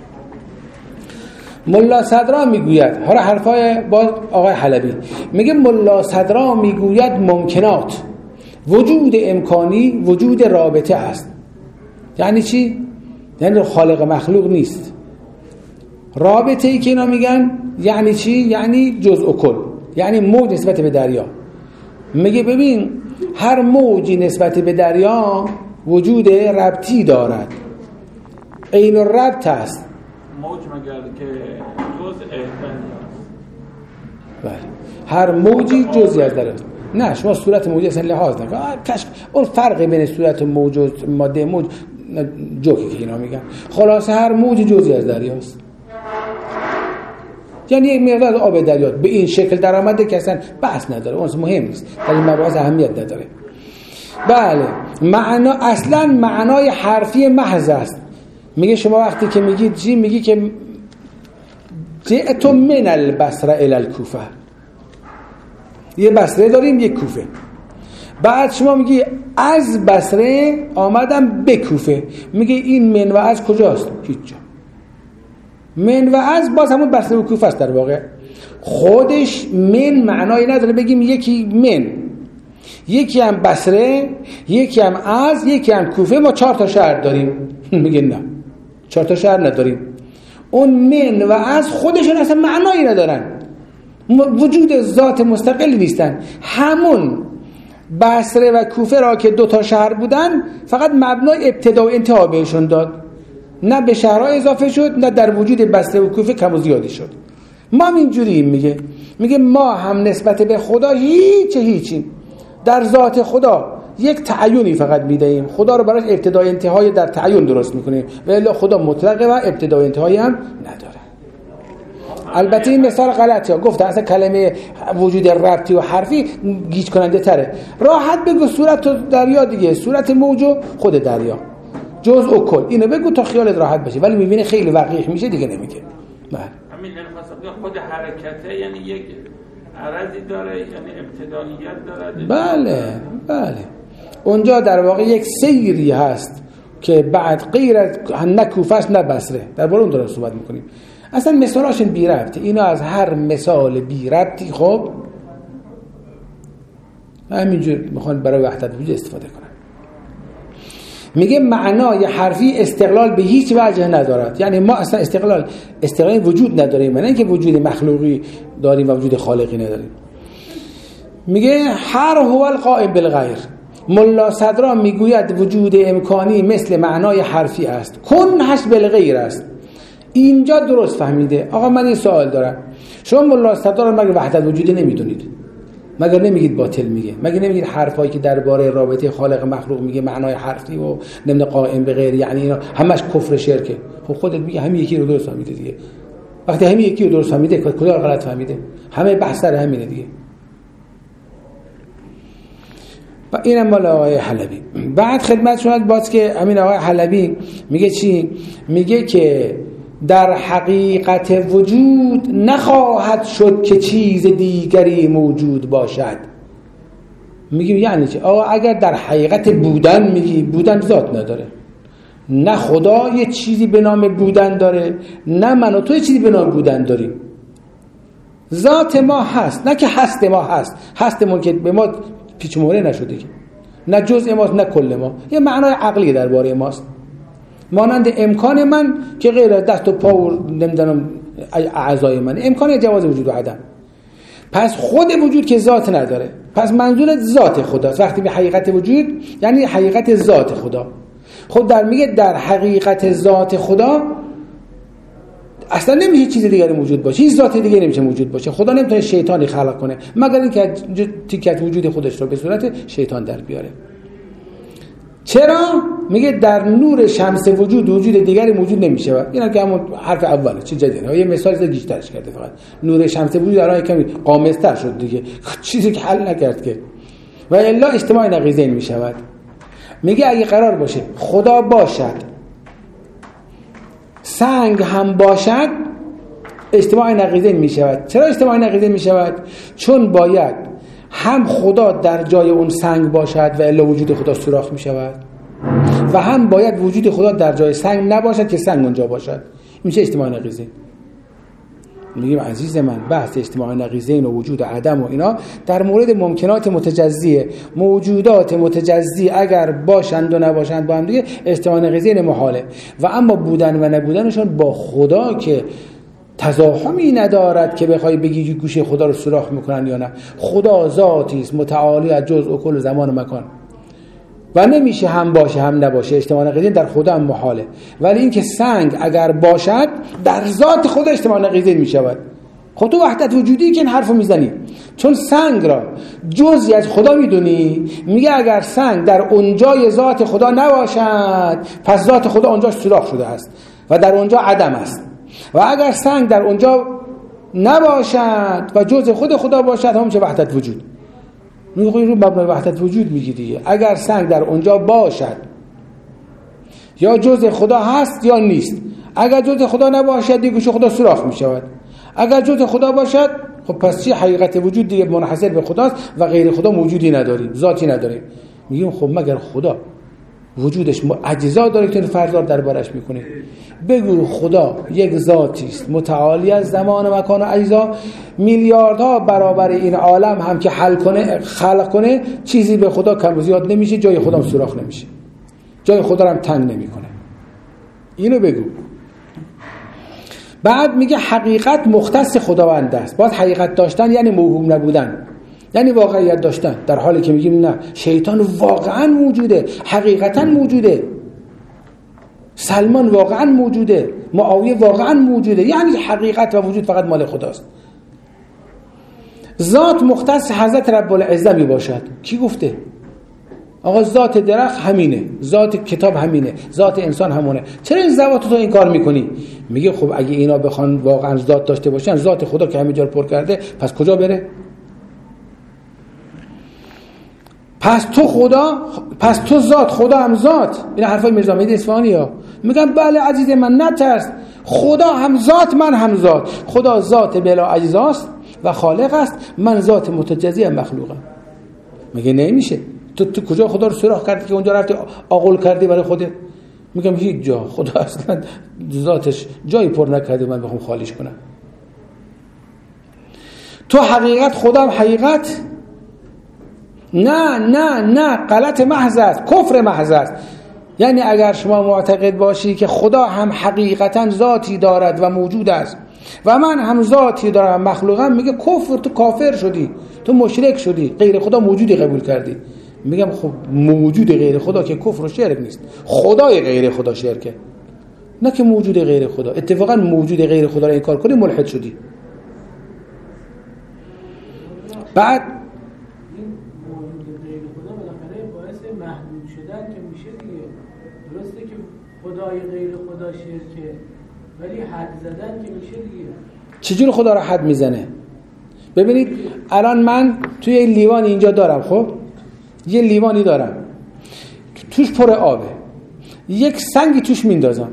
ملا صدرا میگوید، حالا حرفای با آقای حلبی، میگه ملا صدرا میگوید ممکنات وجود امکانی وجود رابطه است. یعنی چی؟ یعنی خالق مخلوق نیست. رابطه ای که اینا میگن یعنی چی؟ یعنی جزء و کل، یعنی موج نسبت به دریا. میگه ببین هر موجی نسبت به دریا وجود ربطی دارد، عین الربط است. موج مگر که جزء دریاست؟ بله، هر موجی جزئی از دریاست. نه شما صورت موج اصلا لحاظ نکن، کشف اون فرق بین صورت موج و ماده موج جوکی که اینا میگن. خلاصه هر موج جزئی از دریاست، یعنی یک مقدار آب دریا به این شکل در آمده که اصلا بحث نداره، اون مهم نیست، در این مباحث اهمیت نداره. بله، معنا اصلا معنای حرفی محض است. میگه شما وقتی که میگید چی، میگی که جئت من البصره الی الکوفه، یه بصره داریم یک کوفه. بعد شما میگی از بصره آمدم به کوفه، میگه این من و از کجاست؟ هیچ جا. من و از باز همون بصره و کوفه است. در واقع خودش من معنایی نداره بگیم یکی من، یکی هم بصره، یکی هم از، یکی هم کوفه. ما چهار تا شهر داریم. میگه نه، چهار تا شهر نداریم. اون من و از خودشون اصلا معنایی ندارن، وجود ذات مستقلی نیستن. همون بصره و کوفه را که دو تا شهر بودن فقط مبنای ابتدا و انتها بهشون داد، نه به شهرها اضافه شد، نه در وجود بصره و کوفه کم و زیادی شد. ما هم اینجوریم. میگه میگه ما هم نسبت به خدا هیچ هیچیم. در ذات خدا یک تعیینی فقط میدهیم، خدا رو براش ابتدا و انتهای در تعیین درست میکنیم، ولی خدا مطلقه و ابتدا و انتهایی هم نداره. البته این مثال غلطه ها، گفتن اصلا کلمه وجود ربطی و حرفی گیج کننده تره. راحت بگو صورت دریا دیگه، صورت موج و خود دریا، جزء و کل، اینو بگو تا خیالت راحت بشه. ولی میبینه خیلی وقیح میشه دیگه نمیگه. بله همین نفس خود حرکته یعنی یک عرضی داره، یعنی ابتداییت داره. بله بله، اونجا در واقع یک سیری هست که بعد غیر از نه کوفه است نه بصره، در باره اون داره صحبت میکنیم. اصلا مثالاشون بی ربطه، اینا از هر مثال بی ربطی خب همینجور میخوان برای وحدت وجود استفاده کنن. میگه معنای حرفی استقلال به هیچ وجه ندارد. یعنی ما اصلا استقلال استقلال وجود نداریم، نه اینکه وجود مخلوقی داریم و وجود خالقی نداریم. میگه هر هو القائم بالغیر. ملا صدرا میگوید وجود امکانی مثل معنای حرفی است، کنهش بالغیر است. اینجا درست فهمیده. آقا من این سوال دارم، شما ملا صدرا رو مگه وحدت وجودی نمیدونید؟ مگر نمیگید باطل میگه؟ مگر نمیگید حرفایی که درباره رابطه خالق مخلوق میگه معنای حرفی و نمیده قائم به غیر، یعنی اینا همش کفر شرکه؟ خب خودت میگه همین یکی رو درست فهمیده دیگه. وقتی همین یکی رو درست فهمیده کجا غلط فهمیده؟ همه بحث سر همینه دیگه. و اینم مال آقای حلبی. بعد خدمت شما باز که همین آقای حلبی میگه چی؟ میگه که در حقیقت وجود نخواهد شد که چیز دیگری موجود باشد. میگیم یعنی چی؟ آقا اگر در حقیقت بودن میگی، بودن ذات نداره، نه خدا یه چیزی به نام بودن داره، نه من و تو یه چیزی به نام بودن داریم. ذات ما هست، نه که هست ما هست. هستمون که به ما پیچ موره نشده که نه جزء ماست نه کل ما، یه معنای عقلی درباره ماست. مانند امکان من که غیر از دست و پا و نمیدونم اعضای من، امکان جواز وجود و عدم. پس خود وجود که ذات نداره، پس منظور ذات خداست. وقتی به حقیقت وجود یعنی حقیقت ذات خدا. خود در میگه در حقیقت ذات خدا اصلا نمیشه چیز دیگری موجود باشه، هیچ ذات دیگری نمیشه موجود باشه. خدا نمیتونه شیطانی خلق کنه مگر اینکه تیکت وجود خودش رو به صورت شیطان در بیاره. چرا؟ میگه در نور شمس وجود وجود دیگری موجود نمیشه. اینا که همون حرف اوله، چه جدیه. یه مثال زیاد گیشترش کرده، فقط نور شمس وجود الان کمی قامزتر شد دیگه، چیزی که حل نکرد که. و الا اجتماع نقیضین میشود. میگه اگه قرار باشه خدا باشد سنگ هم باشد، اجتماع نقیضین میشود. چرا اجتماع نقیضین میشود؟ چون باید هم خدا در جای اون سنگ باشد و الا وجود خدا سوراخ میشود، و هم باید وجود خدا در جای سنگ نباشد که سنگ اونجا باشد. میشه اجتماع نقیضین. میگیم عزیز من بحث اجتماع نقیضین و وجود و عدم و اینا در مورد ممکنات متجزیه. موجودات متجزی اگر باشند و نباشند با هم دیگه اجتماع نقیضین محاله. و اما بودن و نبودنشون با خدا که تزاحمی ندارد که بخوای بگی گوشه خدا رو سوراخ میکنن یا نه. خدا ذاتی است متعالی از جزء و کل زمان و مکان و نمیشه هم باشه هم نباشه. اجتماع نقیضین در خدا هم محاله. ولی این که سنگ اگر باشد در ذات خدا اجتماع نقیضین میشود. خب تو وحدت وجودی که این حرفو میزنی، چون سنگ را جزئی از خدا میدونی، میگه اگر سنگ در اونجای ذات خدا نباشد پس ذات خدا اونجا سوراخ شده است و در اونجا عدم است. و اگر سنگ در اونجا نباشد و جزء خود خدا باشد هم میشه وحدت وجود. میگه رو مبنای وحدت وجود میگی دیگه. اگر سنگ در اونجا باشد یا جزء خدا هست یا نیست. اگر جزء خدا نباشد دیگه گوشه خدا سوراخ میشود. اگر جزء خدا باشد خب پس چی؟ حقیقت وجود دیگه منحصر به خداست و غیر خدا موجودی نداریم، ذاتی نداریم. میگیم خب مگر خدا وجودش اجزا داره که فرض دربارش میکنه؟ بگو خدا یک ذاتی است متعالی از زمان و مکان و اجزا، میلیاردها برابر این عالم هم که حل کنه خلق کنه چیزی به خدا کم و زیاد نمیشه، جای خدا هم سوراخ نمیشه، جای خدا هم تنگ نمیکنه. اینو بگو. بعد میگه حقیقت مختص خداوند است. باز حقیقت داشتن یعنی موهوم نبودن، یعنی واقعیت داشتن، در حالی که میگیم نه شیطان واقعا موجوده، حقیقتا موجوده، سلمان واقعا موجوده، معاویه واقعا موجوده، یعنی حقیقت و وجود فقط مال خداست. ذات مختص حضرت رب العزه می باشد. کی گفته؟ آقا ذات درخت همینه، ذات کتاب همینه، ذات انسان همونه. چرا این ذوات تو این کار میکنی؟ میگه خب اگه اینا بخوان واقعا ذات داشته باشن، ذات خدا که همه جا رو پر کرده، پس کجا بره؟ پس تو خدا، پس تو ذات، خدا هم ذات. این حرفای میرزا مهدی اصفهانی ها. میگم بله عزیز من نترس، خدا هم ذات من هم ذات. خدا ذات بلا اجزاست و خالق است، من ذات متجزی هم مخلوقم. میگه نمیشه. تو تو کجا خدا رو سوراخ کردی که اونجا رفتی آغل کردی برای خودت؟ میگم هیچ جا. خدا اصلا ذاتش جایی پر نکرده من بخوام خالیش کنم. تو حقیقت، خدا هم حقیقت؟ نه نه نه، غلط محض است، کفر محض است. یعنی اگر شما معتقد باشی که خدا هم حقیقتا ذاتی دارد و موجود است و من هم ذاتی دارم مخلوقم، میگه کفر، تو کافر شدی، تو مشرک شدی، غیر خدا موجودی قبول کردی. میگم خب موجود غیر خدا که کفر و شرک نیست، خدای غیر خدا شرکه، نه که موجود غیر خدا. اتفاقا موجود غیر خدا رو انکار کنی ملحد شدی. بعد محدود شدن که میشه دیگه. درسته که خدای غیر خدا شرکه، ولی حد زدن که میشه دیگه. چجور خدا را حد میزنه؟ ببینید الان من توی این لیوان اینجا دارم، خب یه لیوانی دارم توش پر آبه، یک سنگی توش میندازم،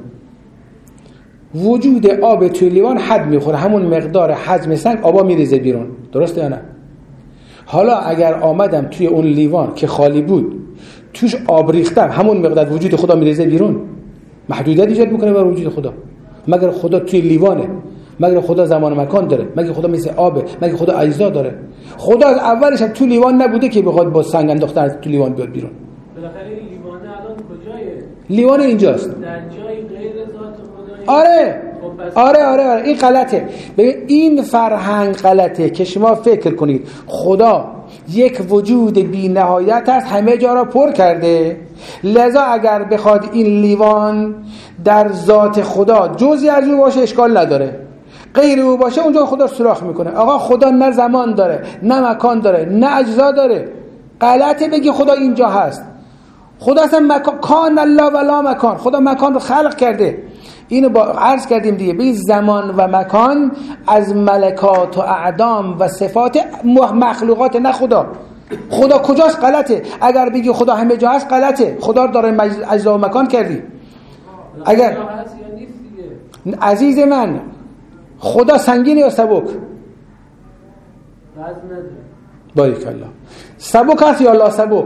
وجود آب توی لیوان حد میخوره، همون مقدار حجم سنگ آبا میریزه بیرون، درسته یا نه؟ حالا اگر آمدم توی اون لیوان که خالی بود توش آب ریختم، همون مقدار وجود خدا میریزه بیرون، محدودیت ایجاد میکنه بر وجود خدا. مگر خدا توی لیوانه؟ مگر خدا زمان و مکان داره؟ مگر خدا مثل آبه؟ مگر خدا اجزا داره؟ خدا از اولش توی لیوان نبوده که بخواد با سنگ انداختن از توی لیوان بیاد بیرون. بالاخره این لیوانه الان کجایه؟ لیوان اینجاست، در جای غیر ذات خدا. آره آره آره آره این غلطه. ببین این فرهنگ غلطه که شما فکر کنید خدا یک وجود بی نهایت است، همه جا را پر کرده، لذا اگر بخواد این لیوان در ذات خدا جزئی از او باشه اشکال نداره، غیر او باشه اونجا خدا سوراخ میکنه. آقا خدا نه زمان داره، نه مکان داره، نه اجزا داره. غلطه بگی خدا اینجا هست. خدا اصلا مکان، کان الله ولا مکان، خدا مکان رو خلق کرده. اینو با عرض کردیم دیگه، به زمان و مکان از ملکات و اعدام و صفات مخلوقات، نه خدا. خدا کجاست؟ غلطه. اگر بگی خدا همه جا هست غلطه. خدا رو داره اجزا و مکان کردی. اگر عزیز من خدا سنگینه یا سبک؟ باریک الله. سبک هست یا لا سبک؟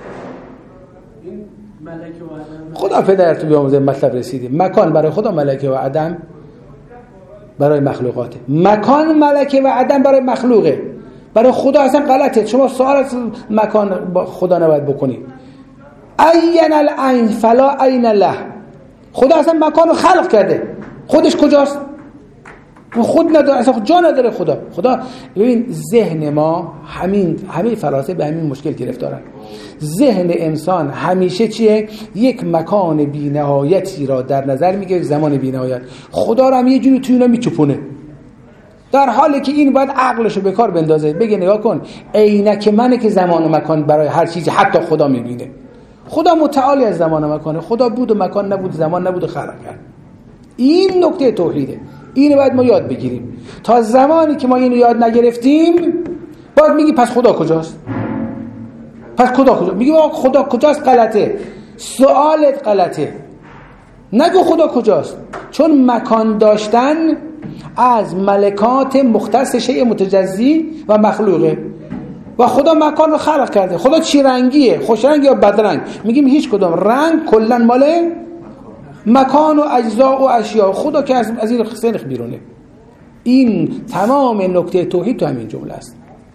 خدا پدر تو بیاموزه مطلب رسیدیم. مکان برای خدا ملکه و عدم برای مخلوقاته. مکان ملکه و عدم برای مخلوقه، برای خدا اصلا غلطه. شما سوال از مکان با خدا نباید بکنی. عین العین فلا عین له. خدا اصلا مکان رو خلق کرده، خودش کجاست؟ خود نداره، اصلا جا نداره خدا. خدا ببین ذهن ما همین همین فلاسفه به همین مشکل گرفتارن. ذهن انسان همیشه چیه؟ یک مکان بی‌نهایتی را در نظر میگیره، زمان بی‌نهایت. خدا رو هم یه جوری توی اینا میچپونه، در حالی که این باید عقلشو به کار بندازه، بگه نگاه کن عینک منه که زمان و مکان برای هر چیزی حتی خدا میبینه. خدا متعالی از زمان و مکانه. خدا بود و مکان نبود، زمان نبود و خلق کرد. این نکته توحیده. اینو باید ما یاد بگیریم. تا زمانی که ما اینو یاد نگرفتیم باید میگی پس خدا کجاست؟ پس خدا کجاست؟ میگی خدا کجاست؟ غلطه. سوالت غلطه. نگو خدا کجاست، چون مکان داشتن از ملکات مختص شیء متجزی و مخلوقه و خدا مکان رو خلق کرده. خدا چی رنگیه؟ خوش رنگ یا بد رنگ؟ میگیم هیچ کدوم. رنگ کلا مال مکان و اجزا و اشیاء. خدا که از از این سنخ بیرونه. این تمام نکته توحید تو همین جمله است.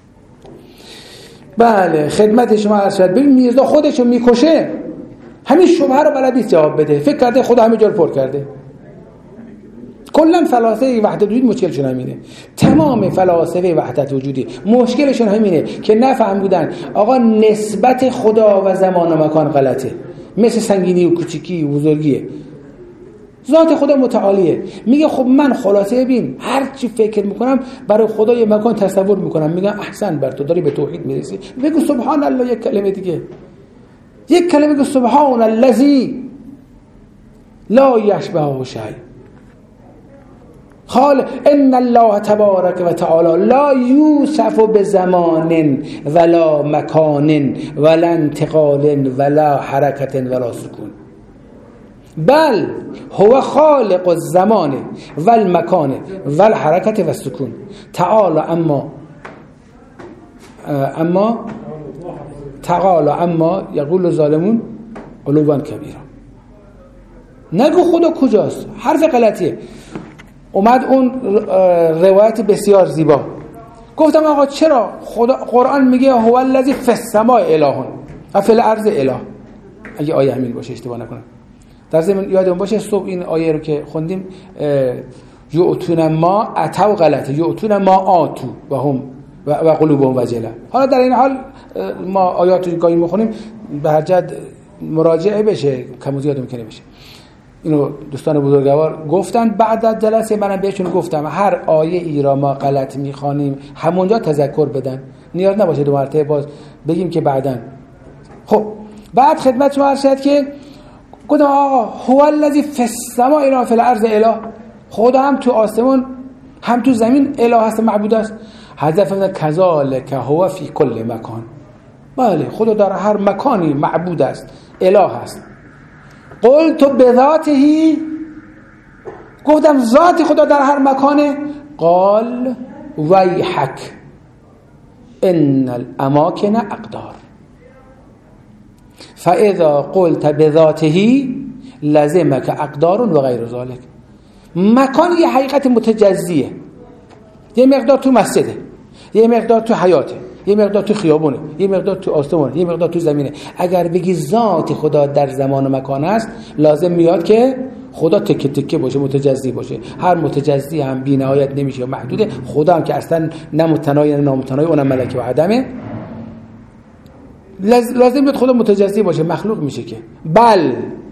بله خدمت شما عرض شد. ببین میرزا خودشو میکشه، همین شبهه رو بلد نیست جواب بده، فکر کرده خدا همه جا رو پر کرده. کلا فلاسفه وحدت وجود مشکلشون همینه. تمام فلاسفه وحدت وجودی مشکلشون همینه که نفهمیدن آقا نسبت خدا و زمان و مکان غلطه، مثل سنگینی و کوچیکی و بزرگیه. ذات خدا متعالیه. میگه خب من خلاصه ببین هر چی فکر میکنم برای خدا یه مکان تصور میکنم. میگم احسن بر تو، داری به توحید میرسی. بگو سبحان الله یک کلمه دیگه، یک کلمه بگو سبحان الذی لا یشبهه شیء. قال ان الله تبارک و تعالی لا یوصف بزمان ولا مکان ولا انتقال ولا حرکت ولا سکون، بل هو خالق الزمان والمکان والحرکت والسکون تعالی اما اما تعالی اما یقول الظالمون علوا کبیرا. نگو خدا کجاست، حرف غلطیه. اومد اون روایت بسیار زیبا، گفتم آقا چرا خدا قرآن میگه هو الذی فی السماء اله و فی الارض اله؟ اگه آیه همین باشه اشتباه نکنم. در ضمن یادم باشه صبح این آیه رو که خوندیم یؤتون ما اتوا غلطه، یؤتون ما آتو و هم و قلوبهم وجله. حالا در این حال ما آیات رو گاهی میخونیم به هر جهت مراجعه بشه، کم و زیاد ممکنه بشه. اینو دوستان بزرگوار گفتن. بعد از جلسه منم بهشون گفتم هر آیه ای را ما غلط میخوانیم همونجا تذکر بدن، نیاز نباشه دو مرتبه باز بگیم که بعدن. خب بعد خدمت شما عرض شد که گفتم آقا هو الذی فی السماء اله فی الارض اله، خدا هم تو آسمان هم تو زمین اله هست، معبود است. حضرت فرمود کذالک هو فی کل مکان، بله خدا در هر مکانی معبود است، اله است. قلت بذاته، گفتم ذات خدا در هر مکانه؟ قال ویحک ان الاماکن اقدار فاذا قلت بذاته لزمك اقدار و غیر ذلك. مکان یه حقیقت متجزیه، یه مقدار تو مسجده، یه مقدار تو حیاته، یه مقدار تو خیابونه، یه مقدار تو آسمانه، یه مقدار تو زمینه. اگر بگی ذات خدا در زمان و مکان است، لازم میاد که خدا تکه تکه باشه، متجزی باشه. هر متجزی هم بی نهایت نمیشه و محدوده. خدا هم که اصلا نه متناهی نه نامتناهی، اونم ملکه و عدمه. لازم میاد خدا متجزی باشه، مخلوق میشه که بل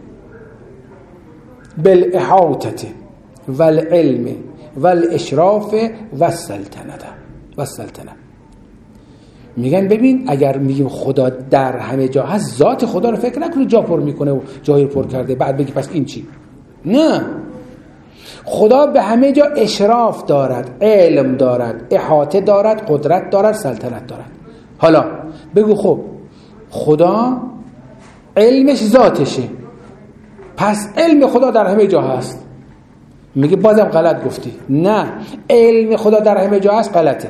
بالاحاطه والعلم والاشراف والسلطنه والسلطنه. میگن ببین اگر میگیم خدا در همه جا هست، ذات خدا رو فکر نکنی جا پر میکنه و جایی پر کرده بعد بگی پس این چی؟ نه، خدا به همه جا اشراف دارد، علم دارد، احاطه دارد، قدرت دارد، سلطنت دارد. حالا بگو خب خدا علمش ذاتشه، پس علم خدا در همه جا هست. میگه بازم غلط گفتی. نه، علم خدا در همه جا هست غلطه.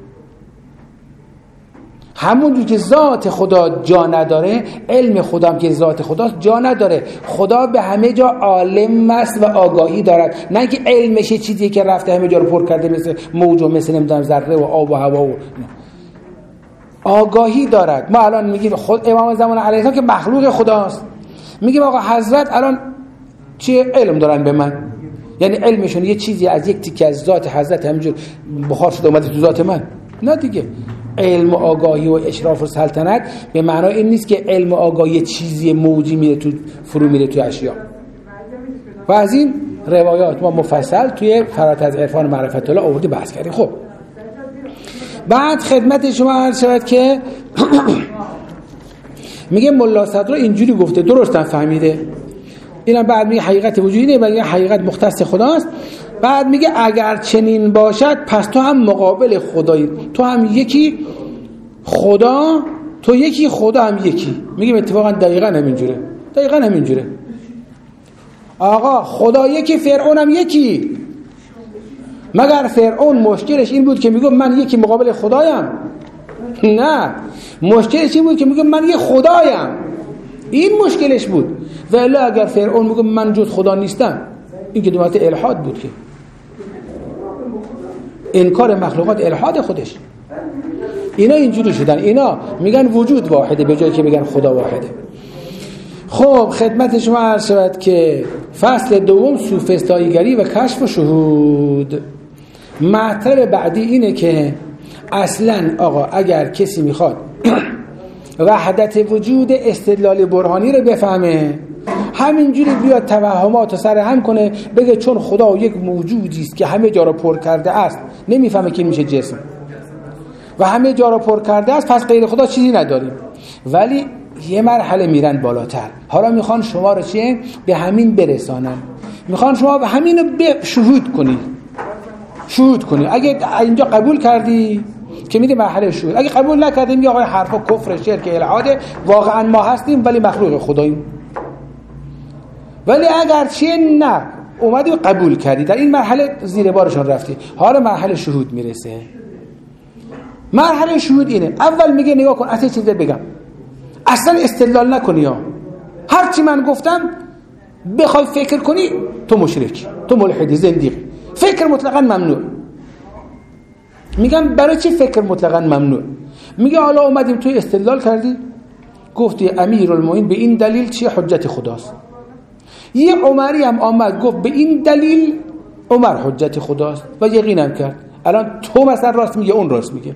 همونجور که ذات خدا جا نداره، علم خدا هم که ذات خداست جا نداره. خدا به همه جا عالم است و آگاهی دارد، نه که علمش چیزی که رفته همه جا رو پر کرده مثل موج و مثل نمیدونم ذره و آب و هوا و آگاهی دارد. ما الان میگیم خود امام زمان علیه السلام که مخلوق خداست، میگیم آقا حضرت الان چه علم دارن به من؟ یعنی علمشون یه چیزی از یک تیکه از ذات حضرت همینجور بخار شده اومده تو ذات من؟ نه دیگه. علم و آگاهی و اشراف و سلطنت به معنای این نیست که علم و آگاهی چیزی موجی میره تو فرو میره تو اشیا. و از این روایات ما مفصل توی فرات از عرفان معرفت الله آوردی بحث کردیم. خب بعد خدمت شما عرض شود که میگه ملا صدرا اینجوری گفته، درستم فهمیده. اینم بعد میگه حقیقت وجودی نه، بلکه حقیقت مختص خداست. بعد میگه اگر چنین باشد پس تو هم مقابل خدایی، تو هم یکی خدا، تو یکی خدا هم یکی. میگیم اتفاقا دقیقاً همینجوره، دقیقاً همینجوره. آقا خدا یکی، فرعون هم یکی. مگر فرعون مشکلش این بود که میگه من یکی مقابل خدایم؟ نه، مشکلش این بود که میگه من یه خدایم. این مشکلش بود. ولی اگر فرعون میگه من جز خدا نیستم، این که دومت الحاد بود، که انکار مخلوقات الحاد خودش. اینا اینجوری شدن، اینا میگن وجود واحده به جایی که میگن خدا واحده. خب خدمت شما عرض شود که فصل دوم سوفسطاییگری و کشف و شهود. مطلب بعدی اینه که اصلا آقا اگر کسی میخواد وحدت وجود استدلال برهانی رو بفهمه، همینجوری بیاد توهمات رو سر هم کنه، بگه چون خدا یک موجودی است که همه جا رو پر کرده است، نمیفهمه که میشه جسم و همه جا رو پر کرده است، پس غیر خدا چیزی نداریم. ولی یه مرحله میرن بالاتر، حالا میخوان شما رو چیه؟ به همین برسانن، میخوان شما به همین رو به شهود کنی، شهود کنی. اگه اینجا قبول کردی که میده مرحله شهود، اگه قبول نکردی میگه آقا حرفا کفر، شرک، الحاد، واقعا ما هستیم ولی مخلوق خداییم. ولی اگر چیه نه اومدی و قبول کردی، در این مرحله زیر بارشون رفتی، حالا مرحله شهود میرسه. مرحله شهود اینه، اول میگه نگاه کن، اصلا چیزی بگم، اصلا استدلال نکنی ها، هر چی من گفتم بخوای فکر کنی تو مشرکی، تو ملحدی، زندیقی. فکر مطلقاً ممنوع. میگم برای چی فکر مطلقاً ممنوع؟ میگه حالا اومدیم توی استدلال کردی، گفتی امیرالمومنین به این دلیل چی حجت خداست. یه عمری هم آمد گفت به این دلیل عمر حجت خداست و یقینم کرد. الان تو مثلا راست میگه، اون راست میگه،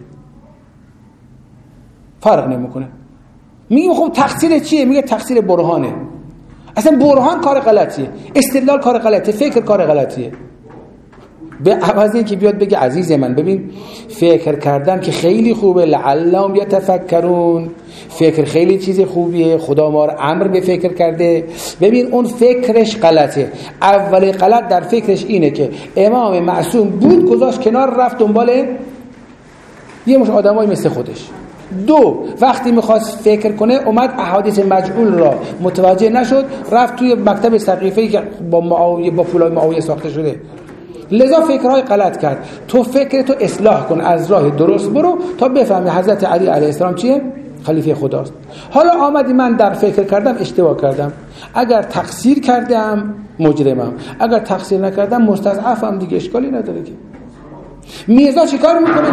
فرق نمیکنه. میگه خب تقصیر چیه؟ میگه تقصیر برهانه. اصلا برهان کار غلطیه، استدلال کار غلطه، فکر کار غلطیه. به عوض این که بیاد بگه عزیز من ببین فکر کردم که خیلی خوبه، لعلهم یتفکرون، فکر خیلی چیز خوبیه، خدا ما رو امر به فکر کرده. ببین اون فکرش غلطه. اول غلط در فکرش اینه که امام معصوم بود گذاشت کنار، رفت دنبال یه مش آدمای مثل خودش. دو، وقتی میخواست فکر کنه اومد احادیث مجعول را متوجه نشد، رفت توی مکتب سقیفه‌ای که با معاویه با پولای معاویه ساخته شده، لذا فکرهای غلط کرد. تو فکر تو اصلاح کن، از راه درست برو تا بفهمی حضرت علی علیه السلام چیه؟ خلیفه خداست. حالا آمدی من در فکر کردم اشتباه کردم، اگر تقصیر کردم مجرمم، اگر تقصیر نکردم مستضعفم، دیگه اشکالی نداره که. میرزا چیکار میکنه؟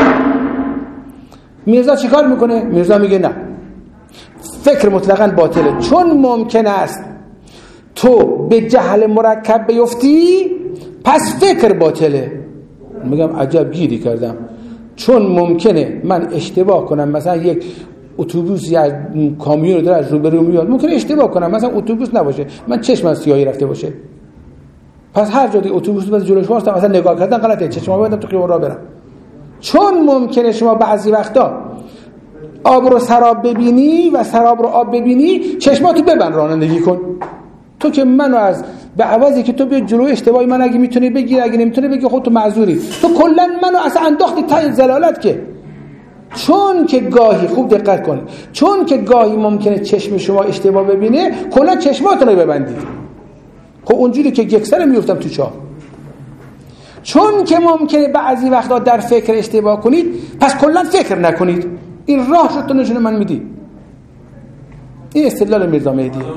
میرزا چیکار میکنه؟ میرزا میگه نه، فکر مطلقاً باطله، چون ممکن است تو به جهل مرکب بیفتی پس فکر باطله. میگم عجب گیری کردم، چون ممکنه من اشتباه کنم، مثلا یک اتوبوس یا کامیون رو داره از روبرو میاد، ممکنه اشتباه کنم، مثلا اتوبوس نباشه، من چشمم سیاهی رفته باشه، پس هر جا دیگه اتوبوس باز جلوش واسه مثلا نگاه کردن غلطه، چشمام ببندم تو خیابون راه برم. چون ممکنه شما بعضی وقتا آب رو سراب ببینی و سراب رو آب ببینی، چشماتو ببند رانندگی کن. تو که منو از به عوضی که تو بیا جلوی اشتباهی من اگه میتونی بگیر، اگه نمیتونی بگی خودت تو معذوری، تو کلا منو اصلا انداختی ته زلالت. که چون که گاهی خوب دقت کن، چون که گاهی ممکنه چشم شما اشتباه ببینه، کلا چشماتون رو ببندید. خب اونجوری که یکسره میافتم تو چاه. چون که ممکنه بعضی وقتا در فکر اشتباه کنید، پس کلا فکر نکنید. این راه شد تو نشون من میدی. این استدلال میرزا مهدی. خب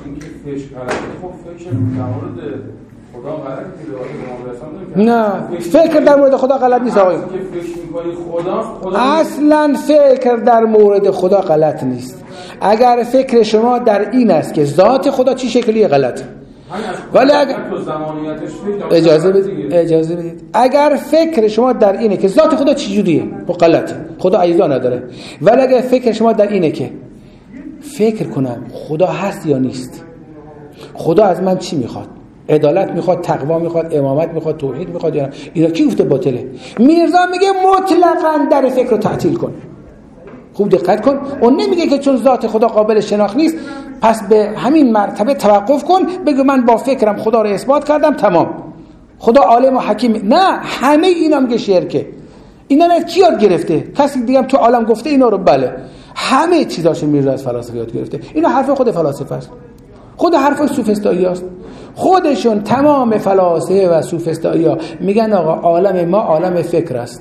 فکر در مورد خدا غلط نیست. نه، فکر در مورد خدا غلط نیست آقای. اصلا فکر در مورد خدا غلط نیست. اگر فکر شما در این است که ذات خدا چی شکلیه، غلط. ولی اگر اجازه بدید اجازه بدید اگر فکر شما در اینه که ذات خدا چی جوریه، غلطه. خدا اجزا نداره. ولی اگر فکر شما در اینه که فکر کنم خدا هست یا نیست، خدا از من چی میخواد، عدالت میخواد، تقوا میخواد، امامت میخواد، توحید میخواد، یا اینا کی گفته باطله؟ میرزا میگه مطلقاً در فکر رو تعطیل کن. خوب دقت کن، اون نمیگه که چون ذات خدا قابل شناخت نیست پس به همین مرتبه توقف کن، بگو من با فکرم خدا رو اثبات کردم تمام، خدا عالم و حکیم. نه، همه اینا میگه شرکه. اینا نه کی یاد گرفته؟ کسی دیگه هم تو عالم گفته اینا رو؟ بله، همه چیزاشو میرزا از فلاسفه یاد گرفته. اینا حرف خود فلاسفه است، خود حرف سوفسطایی است. خودشون تمام فلاسفه و سوفسطایی ها میگن آقا عالم ما عالم فکر است،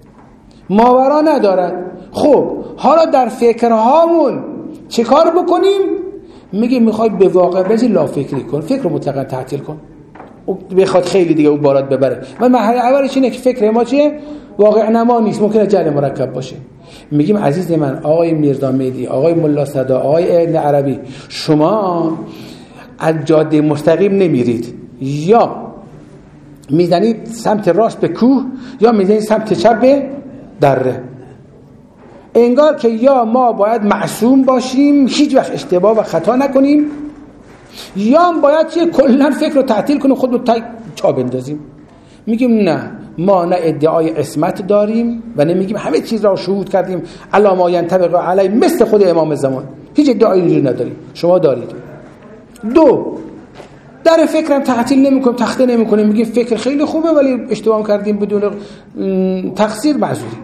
ماورا ندارد. خب حالا در فکرهامون چه کار بکنیم؟ میگه میخوای به واقع بزی لا فکری کن، فکر رو مطلقا تعطیل کن، بخواد خیلی دیگه اون بارات ببره. و مرحله اولش اینه که فکر ما چیه؟ واقع نما نیست، ممکنه جهل مرکب باشه. میگیم عزیز من، آقای میرزا مهدی، آقای ملا صدا، آقای ابن عربی، شما از جاده مستقیم نمیرید، یا میزنید سمت راست به کوه یا میزنید سمت چپ به دره. انگار که یا ما باید معصوم باشیم، هیچ وقت اشتباه و خطا نکنیم، یا باید چیه کلا فکر رو تعطیل کنیم، خود رو تا چا بندازیم. میگیم نه، ما نه ادعای عصمت داریم و نمیگیم همه چیز را شهود کردیم علی ما ینطبق علی، مثل خود امام زمان، هیچ ادعایی اینجوری نداریم، شما دارید. دو، در فکرم تعطیل نمیکنیم، تخته نمیکنیم، میگیم فکر خیلی خوبه ولی اشتباه کردیم، بدون تقصیر معذوری.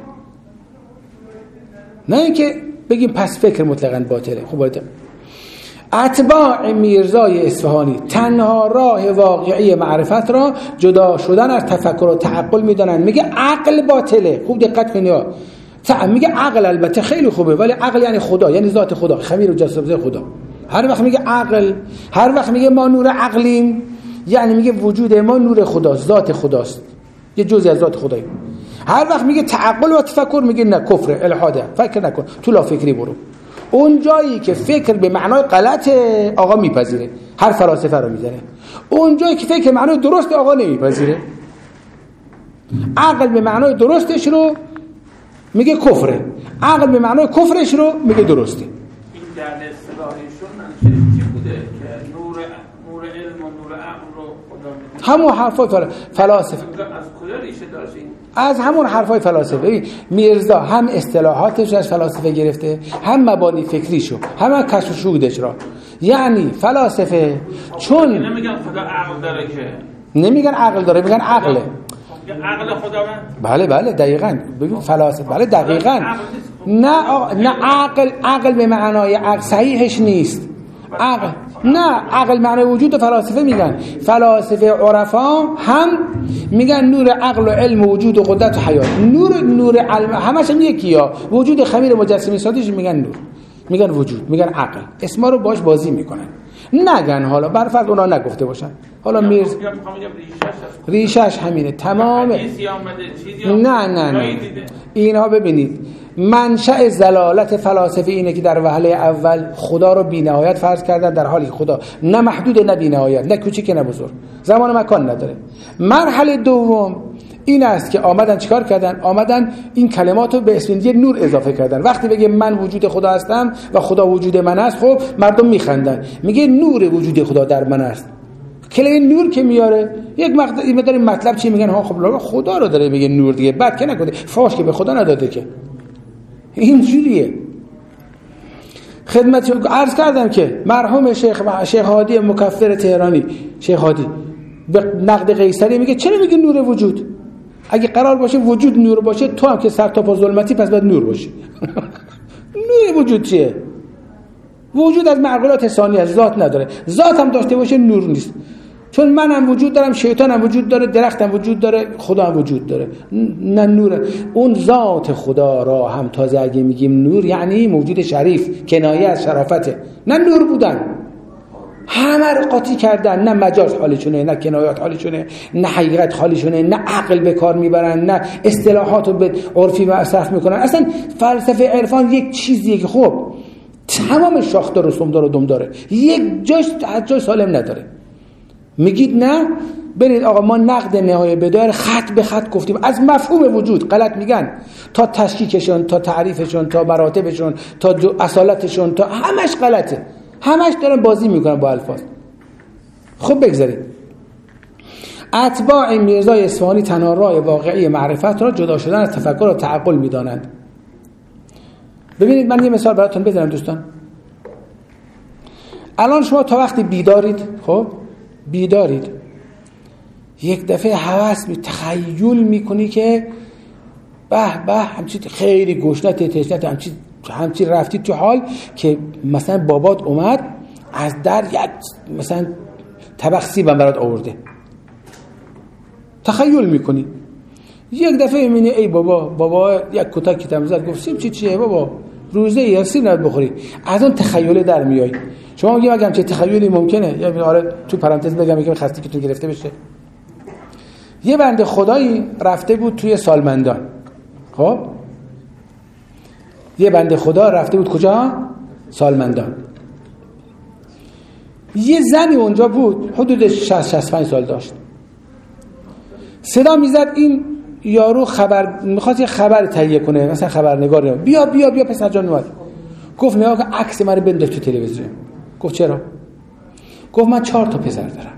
نه اینکه بگیم پس فکر مطلقاً باطله. خب باید اتباع میرزای اصفهانی تنها راه واقعی معرفت را جدا شدن از تفکر و تعقل میدانند. میگه عقل باطله. خوب دقت کنید، میگه عقل البته خیلی خوبه ولی عقل یعنی خدا، یعنی ذات خدا، خمیر و جسد خدا. هر وقت میگه عقل، هر وقت میگه ما نور عقلیم، یعنی میگه وجود ما نور خداست، ذات خداست، یه جزئی از ذات خدایی. هر وقت میگه تعقل و تفکر، میگه نه، کفر، الحاده، فکر نکن، تو لا فکری برو. اون جایی که فکر به معنای غلطه آقا میپذیره، هر فلاسفه رو میزنه. اون جایی که فکر به معنای درست آقا نمیپذیره. عقل به معنای درستش رو میگه کفره، عقل به معنای کفرش رو میگه درسته. این در اصطلاحشون چی بوده که نور نور علم و نور عقل رو خدا میده. همون حرفای فلاسفه از کجا ریشه داشتین؟ از همون حرفای فلاسفه. ببین میرزا هم اصطلاحاتش از فلاسفه گرفته، هم مبانی فکریشو، هم کشف شهودش را. یعنی فلاسفه چون نمیگن خدا عقل داره که، نمیگن عقل داره، میگن عقله. عقل خداوند. بله بله دقیقاً. ببین فلاسفه بله دقیقاً. نه آ... نه عقل، عقل به معنای عقل صحیحش نیست. عقل نه، عقل معنی وجود فلاسفه میگن. فلاسفه عرفا هم میگن نور عقل و علم و وجود و قدرت و حیات. نور نور علم همش هم یکیه. وجود خمیر مجسمه سازیش میگن نور، میگن وجود، میگن عقل. اسما رو باش بازی میکنن. نگن حالا بر فرض اونا نگفته باشن. حالا میرز ریشش همینه تمام. نه نه نه اینها ببینید منشأ ضلالت فلاسفه اینه که در وهله اول خدا رو بی‌نهایت فرض کردن، در حالی خدا نه محدود نه بی‌نهایت، نه کوچیک نه بزرگ، زمان و مکان نداره. مرحله دوم این است که آمدن چیکار کردن؟ آمدن این کلمات رو به اسم یه نور اضافه کردن. وقتی بگه من وجود خدا هستم و خدا وجود من است، خب مردم میخندن. میگه نور وجود خدا در من است. کلمه نور که میاره یک مقدار مطلب چی میگن؟ ها خب خدا رو داره میگه نور دیگه، بعد که نکنه فاش که به خدا نداده که. این جوریه. خدمت عرض کردم که مرحوم شیخ شیخ هادی مکفر تهرانی، شیخ هادی به نقد قیصری میگه چرا میگه نور وجود؟ اگه قرار باشه وجود نور باشه، تو هم که سر تا پا ظلمتی، پس باید نور باشی. نور وجود چیه؟ وجود از معقولات ثانیه، ذات نداره. ذات هم داشته باشه نور نیست. چون من هم وجود دارم، شیطان هم وجود داره، درخت هم وجود داره، خدا هم وجود داره. نه نور اون ذات خدا را هم تازه اگه میگیم نور یعنی موجود شریف، کنایه از شرافته. نه نور بودن، همه رو قاطی کردن. نه مجاز حالشونه، نه کنایات حالشونه، نه حقیقت حالشونه، نه عقل به کار میبرن، نه اصطلاحات رو به عرفی مصرف میکنن. اصلا فلسفه عرفان یک چیزیه که خب تمام شاخدار و سمدار و دم داره، یک جاش جای سالم نداره. میگید نه برید آقا ما نقد نهایه بدار خط به خط گفتیم از مفهوم وجود غلط میگن، تا تشکیکشون، تا تعریفشون، تا مراتبشون، تا اصالتشون، تا همش غلطه. همش دارن بازی میکنن با الفاظ. خب بگذارید. اتباع میرزا اصفهانی تنها راه واقعی معرفت را جدا شدن از تفکر و تعقل میدانند. ببینید من یه مثال براتون بزنم دوستان. الان شما تا وقتی بیدارید، خب بیدارید یک دفعه هوس می تخیل میکنی که به به همچی خیلی گشنت تشنت همچی همچی رفتی تو حال که مثلا بابات اومد از در یک مثلا طبق سیب برات آورده، تخیل میکنی. یک دفعه میبینی ای بابا بابا یک کتک کتم زد، گفت سیب چی چیه بابا، روزه یا سیب نباید بخوری. از اون تخیل در میای. شما میگی مگه همچین تخیلی ممکنه؟ یا آره تو پرانتز بگم که خسته که تو گرفته بشه. یه بنده خدایی رفته بود توی سالمندان. خب یه بنده خدا رفته بود کجا؟ سالمندان. یه زنی اونجا بود حدود شصت شصت و پنج سال داشت. صدا میزد این یارو خبر میخواست یه خبر تهیه کنه، مثلا خبرنگار، بیا بیا بیا پسر جان اومد. گفت نگاه کن عکس من رو بنداز تو تلویزیون. گفت چرا؟ گفت من چهار تا پسر دارم.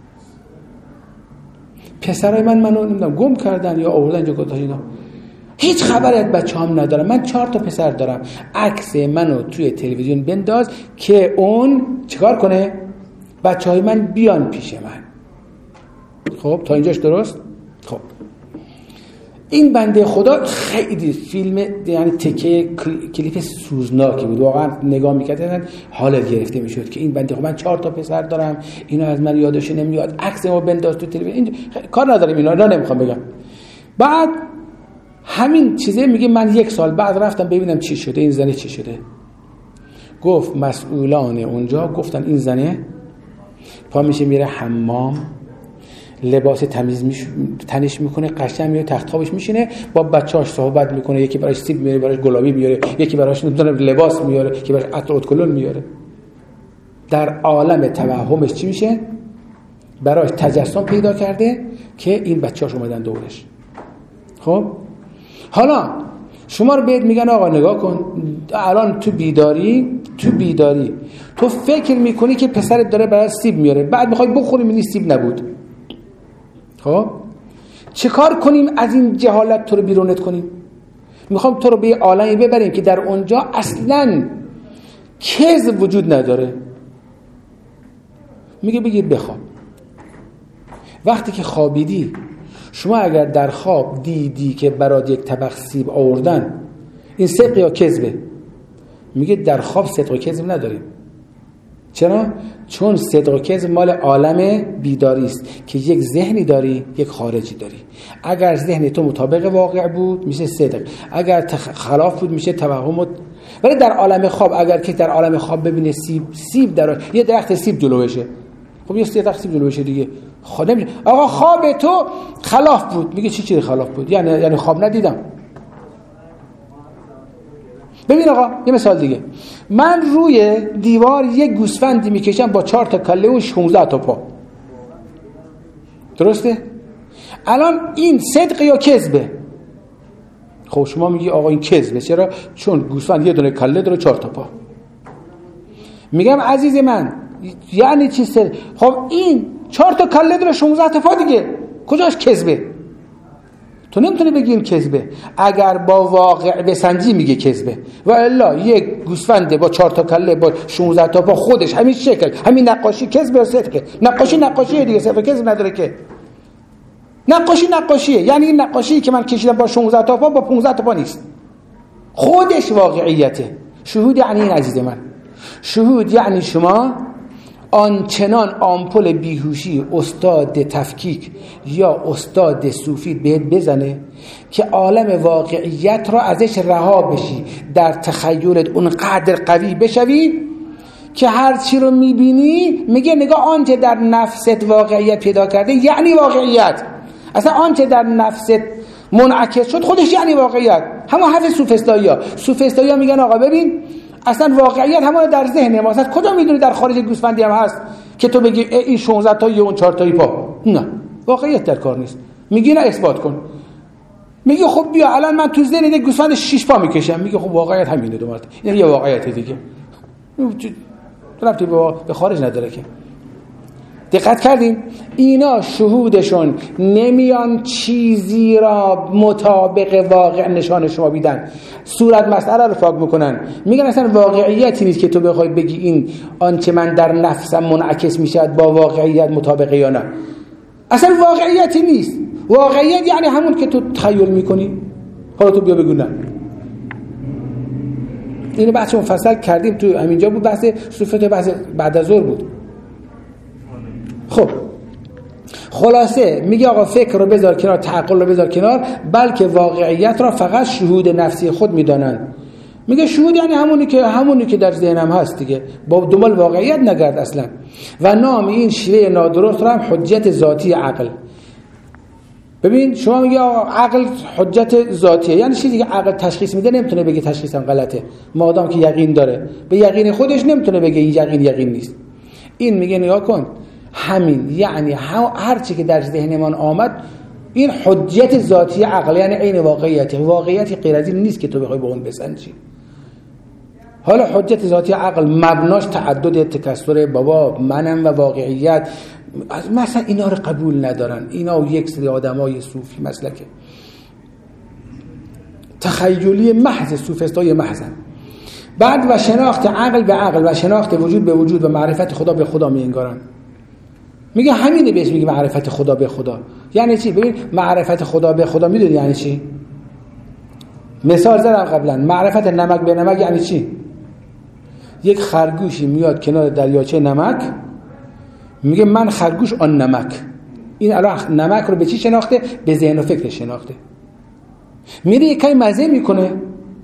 پسرای من منو نمیدونم گم کردن یا آوردن اینجا گذاشتن اینا. هیچ خبری از بچه‌هام ندارم. من چهار تا پسر دارم. عکس منو توی تلویزیون بنداز که اون چیکار کنه؟ بچه‌های من بیان پیش من. خب تا اینجاش درست؟ خب این بنده خدا خیلی فیلم یعنی تکه کلیپ سوزناکی بود. واقعا نگاه می‌کردن حالت گرفته میشد که این بنده خدا من چهار تا پسر دارم، اینا از من یادش نمیاد، عکس ما بنداز تو تلویزیون. این کار نداریم اینا، اینا نمیخوام بگم. بعد همین چیزه میگه من یک سال بعد رفتم ببینم چی شده، این زنه چی شده. گفت مسئولان اونجا گفتن این زنه پا میشه میره حمام، لباس تمیز میش... تنش میکنه، قشنگ میره تخت خوابش میشینه، با بچه‌هاش صحبت میکنه، یکی براش سیب میاره، براش گلابی میاره، یکی براش لباس میاره، یکی براش عطر و کلون میاره. در عالم توهمش چی میشه؟ براش تجسم پیدا کرده که این بچه‌هاش اومدن دورش. خب حالا شما رو بهت میگن آقا نگاه کن الان تو بیداری تو بیداری تو فکر میکنی که پسرت داره برای سیب میاره، بعد میخوای بخوری میبینی سیب نبود. خب چه کار کنیم از این جهالت تو رو بیرونت کنیم؟ میخوام تو رو به عالمی ببریم که در اونجا اصلاً کذب وجود نداره. میگه بگیر بخواب. وقتی که خوابیدی، شما اگر در خواب دیدی که برات یک طبق سیب آوردن، این صدق یا کذبه؟ میگه در خواب صدق و کذب نداریم. چرا؟ چون صدق و کذب مال عالم بیداری است که یک ذهنی داری، یک خارجی داری. اگر ذهن تو مطابق واقع بود میشه صدق، اگر خلاف بود میشه توهم. ولی در عالم خواب اگر که در عالم خواب ببینه سیب سیب در یه درخت سیب جلوشه، خب یه درخت سیب جلوشه دیگه، خود نمیشه آقا خواب تو خلاف بود. میگه چی چی خلاف بود؟ یعنی یعنی خواب ندیدم. ببین آقا یه مثال دیگه، من روی دیوار یک گوسفندی میکشم با چهار تا کله و شانزده تا پا، درسته؟ الان این صدق یا کذبه؟ خب شما میگی آقا این کذبه. چرا؟ چون گوسفند یه دونه کله داره چهار تا پا. میگم عزیز من یعنی چی صدق؟ خب این چهار تا کله داره شانزده تا پا دیگه، کجاش کذبه؟ تو نمیتونی بگی این کذبه. اگر با واقع بسنجی میگه کذبه، و الا یک گوسفنده با چهار تا کله با شانزده تا پا خودش همین شکل همین نقاشی کذبه یا صدقه؟ نقاشی نقاشیه دیگه، صدق کذب نداره که. نقاشی نقاشیه، یعنی این نقاشی که من کشیدم با شانزده تا پا با پانزده تا پا نیست، خودش واقعیته. شهود یعنی این عزیز من، شهود یعنی شما آنچنان آمپول بیهوشی استاد تفکیک یا استاد صوفی بهت بزنه که عالم واقعیت را ازش رها بشی، در تخیلت اونقدر قوی بشوی که هر چی رو میبینی میگه نگاه آنچه در نفست واقعیت پیدا کرده یعنی واقعیت. اصلا آنچه در نفست منعکس شد خودش یعنی واقعیت. همون حرف سوفسطائی‌ها. سوفسطائی‌ها میگن آقا ببین اصلا واقعیت همون در ذهن ما. اصلا کجا میدونی در خارج گوسفندی هم هست که تو بگی این شانزده تا یا اون چهار تایی پا؟ نه، واقعیت در کار نیست. میگی نه اثبات کن. میگه خب بیا الان من تو ذهن یک گوسفند شش پا میکشم، میگه خب واقعیت همینه دو مرتبه. این یه واقعیت دیگه، ربطی به خارج نداره که. دقت کردیم؟ اینا شهودشون نمیان چیزی را مطابق واقع نشان شما بیدن، صورت مسئله رو پاک میکنن، میگن اصلا واقعیتی نیست که تو بخوای بگی این آنچه من در نفسم منعکس میشد با واقعیت مطابقه یا نه. اصلا واقعیتی نیست. واقعیت یعنی همون که تو تخیل میکنی. حالا تو بیا بگو نه. اینو بحث مفصل کردیم، تو همینجا بود بحث صوفیت، بحث بعد از ظهر بود. خب خلاصه میگه آقا فکر رو بذار کنار، تعقل رو بذار کنار، بلکه واقعیت را فقط شهود نفسی خود میدانن. میگه شهود یعنی همونی که همونی که در ذهنم هست دیگه، با دنبال واقعیت نگرد اصلا. و نام این شیوه نادرست را هم حجت ذاتی عقل. ببین شما میگه آقا عقل حجت ذاتیه، یعنی چیزی که عقل تشخیص میده نمیتونه بگه تشخیصم غلطه، مادام که یقین داره. به یقین خودش نمیتونه بگه این یقین یقین نیست. این میگه نگاه کن همین، یعنی هر چی که در ذهنمان آمد این حجت ذاتی عقل، یعنی عین واقعیت. واقعیتی غیر از این نیست که تو بخوای به اون بسنجی. حالا حجت ذاتی عقل مبناش تعدد تکثر بابا منم و واقعیت، مثلا اینا رو قبول ندارن. اینا و یک سری آدمای صوفی مسلکه تخیلی محض، سوفسطای محضن. بعد و شناخت عقل به عقل و شناخت وجود به وجود و معرفت خدا به خدا می انگارن. میگه همینه بهش میگه معرفت خدا به خدا. یعنی چی؟ ببین معرفت خدا به خدا میدونی یعنی چی؟ مثال زدم قبلا، معرفت نمک به نمک یعنی چی؟ یک خرگوشی میاد کنار دریاچه نمک، میگه من خرگوش آن نمک. این الان نمک رو به چی شناخته؟ به ذهن و فکر شناخته. میره یکی مزه میکنه،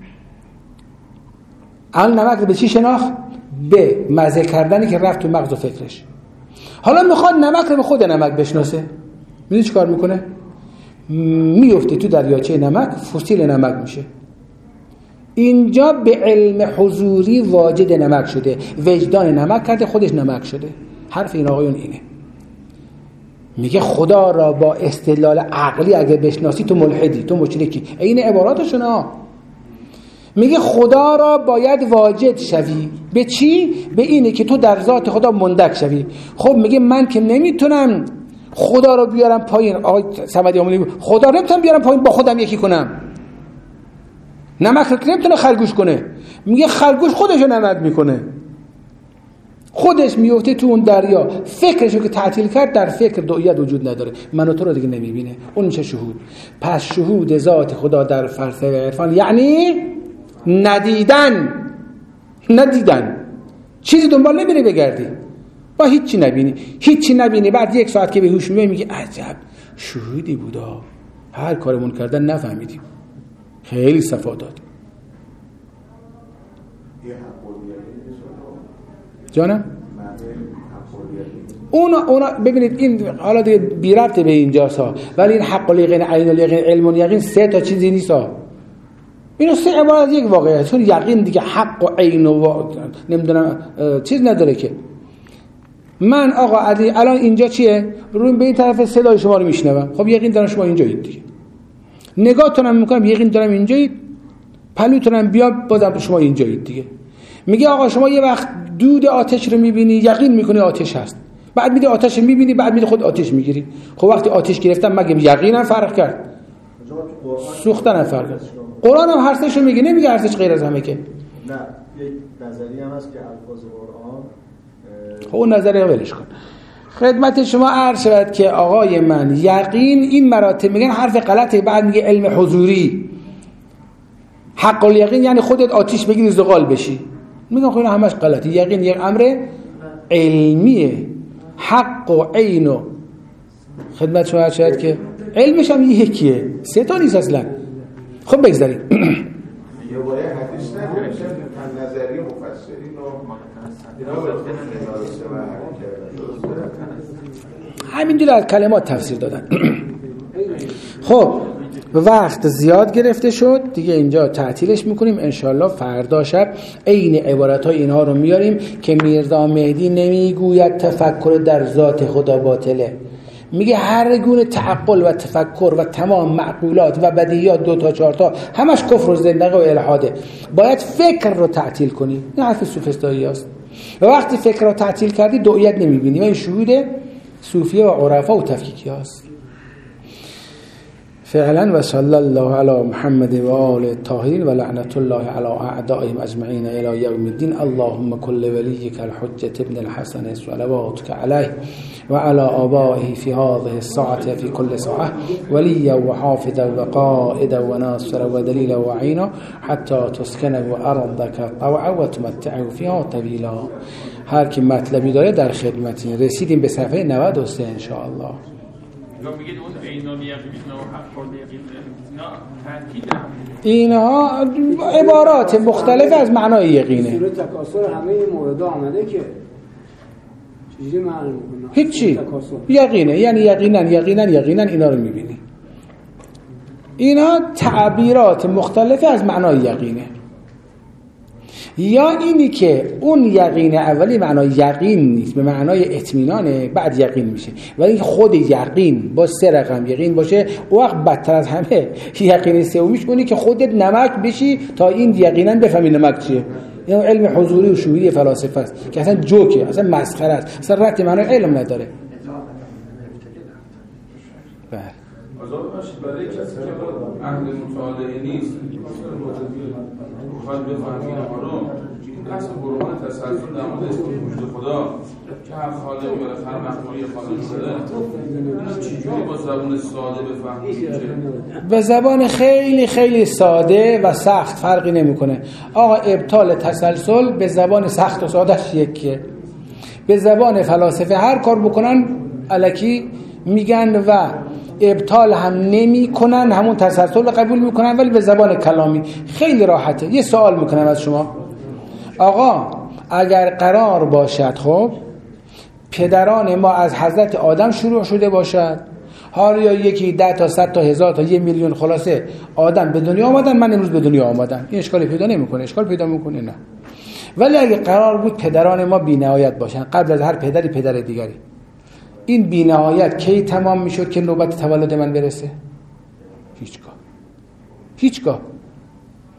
الان نمک رو به چی شناخت؟ به مزه کردنی که رفت تو مغز و فکرش. حالا میخواد نمک رو به خود نمک بشناسه، میدونی چی کار میکنه؟ میفته تو دریاچه نمک، فسیل نمک میشه. اینجا به علم حضوری واجد نمک شده، وجدان نمک کرده، خودش نمک شده. حرف این آقایون اینه. میگه خدا را با استدلال عقلی اگه بشناسی تو ملحدی، تو مشرکی. این عباراتشون ها. میگه خدا را باید واجد شوی. به چی؟ به اینه که تو در ذات خدا مندک شوی. خب میگه من که نمیتونم خدا رو بیارم پایین. آقای صمدی آمونی خدا رو نمیتونم بیارم پایین با خودم یکی کنم. نمک رو نمیتونه خرگوش کنه. میگه خرگوش خودشو نمک میکنه، خودش میفته تو اون دریا. فکرشو که تعطیل کرد در فکر دویت وجود نداره، من و تو رو دیگه نمیبینه. اون میشه شهود. پس شهود ذات خدا در فلسفه عرفان یعنی ندیدن. ندیدن چیزی دنبال نمیری بگردی، با هیچی نبینی، هیچی نبینی. بعد یک ساعت که به هوش میای میگی عجب شهودی بودا، هر کارمون کردن نفهمیدیم، خیلی صفا داد. جانم اونا اونا ببینید این حالا دیگه بی ربطه به اینجاست ها، ولی این حق و یقین، عین و یقین، علم و یقین سه تا چیزی نیست ها. اینو سه عبارت از یک واقعه. چون یقین دیگه حق و عین و وا... نمیدونم چیز نداره که. من آقا علی الان اینجا چیه؟ روی به این طرف صدای شما رو میشنوم. خب یقین دارم شما اینجایید دیگه. نگاهتونم میکنم یقین دارم اینجایید. پلوتونم بیام بازم شما اینجایید دیگه. میگه آقا شما یه وقت دود آتش رو میبینی، یقین میکنی آتش هست، بعد میگه آتش رو میبینی، بعد میگه خود آتش میگیری. خب وقتی آتش گرفتم مگه یقینم فرق کرد؟ سوختن فرق کرد. قرآن هم هر سه‌شو میگه، نمیگه هر سه‌ش غیر از همه که. نه یک نظریه هم هست که الفاظ قرآن. خب اون نظریه ولش کن. خدمت شما عرض شد که آقای من یقین این مراتب میگن حرف غلطه. بعد میگه علم حضوری. حق الیقین یعنی خودت آتش بگیری زغال بشی. میگم خب اینا همش غلطه. یقین یک امر علمیه، حق و عین و خدمت شما عرض شد که علمش هم یکیه، سه تا نیست اصلا. خب بگذاریم یه باره حدیث نداره که نظریه مفسرین و همینجور از کلمات تفسیر دادن. خب وقت زیاد گرفته شد دیگه، اینجا تعطیلش میکنیم. انشالله فردا شب عین عبارت‌های اینها رو میاریم که میرزا مهدی نمیگوید تفکر در ذات خدا باطله. میگه هر گونه تعقل و تفکر و تمام معقولات و بدیهیات دو تا چهار تا همش کفر و زندقه و الحاده. باید فکر رو تعطیل کنی. این حرف سوفسطایی است. و وقتی فکر رو تعطیل کردی دویت نمیبینی. و این شهود صوفیه و عرفا و تفکیکی هست. فعلا و صلی الله علی محمد و آل الطاهرین و لعنت الله علی اعدائهم اجمعین الی یوم الدین. اللهم کل ولیک الحجة ابن الحسن صلواتک علیه و علی آبائه فی هذه الساعة فی کل ساعة ولیا و حافظا و قائدا و ناصرا و دلیلا و عینا حتی تسکنه و ارضک طوعا و تمتعه فیها طویلا. هر کی مطلبی داره در خدمتین. رسیدیم به صفحه نود و سه ان شاء الله. میگید اون عین و یقین و حق و یقین اینها عبارات مختلف از معنای یقینه. سوره تکاثر همه این موردها آمده که چجوری معنی میکنه؟ هیچی. یقینه یعنی یقینا یقینا یقینا اینا رو میبینی. اینا تعبیرات مختلف از معنای یقینه. یا اینی که اون یقین اولی معنای یقین نیست، به معنای اطمینانه، بعد یقین میشه. ولی خود یقین با سه رقم یقین باشه، اون وقت بدتر از همه یقین سومیش اونی که خودت نمک بشی تا این یقینا بفهمی نمک چیه. این علم حضوری و شهودی فلاسفه است که اصلا جوکه، اصلا مسخره است، اصلا ربطی معنای علم نداره. بله آزاد باشید برای کسی که اهل مطالعه نیست خواهد بفهمی اینها رو، این اصلا برهان تسلسل در مورد اسم وجود خدا که هر خالقی بالاخره مخلوقی خالق شده چجوری با زبان ساده بفهمید؟ به زبان خیلی خیلی ساده و سخت فرقی نمیکنه. آقا ابطال تسلسل به زبان سخت و سادهش یکیه. به زبان فلاسفه هر کار بکنن الکی میگن و ابطال هم نمی کنن، همون تسلسل رو قبول میکنن، ولی به زبان کلامی خیلی راحته. یه سوال میکنم از شما آقا، اگر قرار باشد خب پدران ما از حضرت آدم شروع شده باشد، حالا یا یکی ده تا صد تا هزار تا یه میلیون خلاصه آدم به دنیا آمدن، من امروز به دنیا آمدم، این اشکالی پیدا نمیکنه؟ اشکال پیدا میکنه؟ نه. ولی اگه قرار بود پدران ما بی‌نهایت باشن، قبل از هر پدری پدر دیگری، این بی‌نهایت کی تمام میشد که نوبت تولد من برسه؟ هیچگاه. هیچگاه.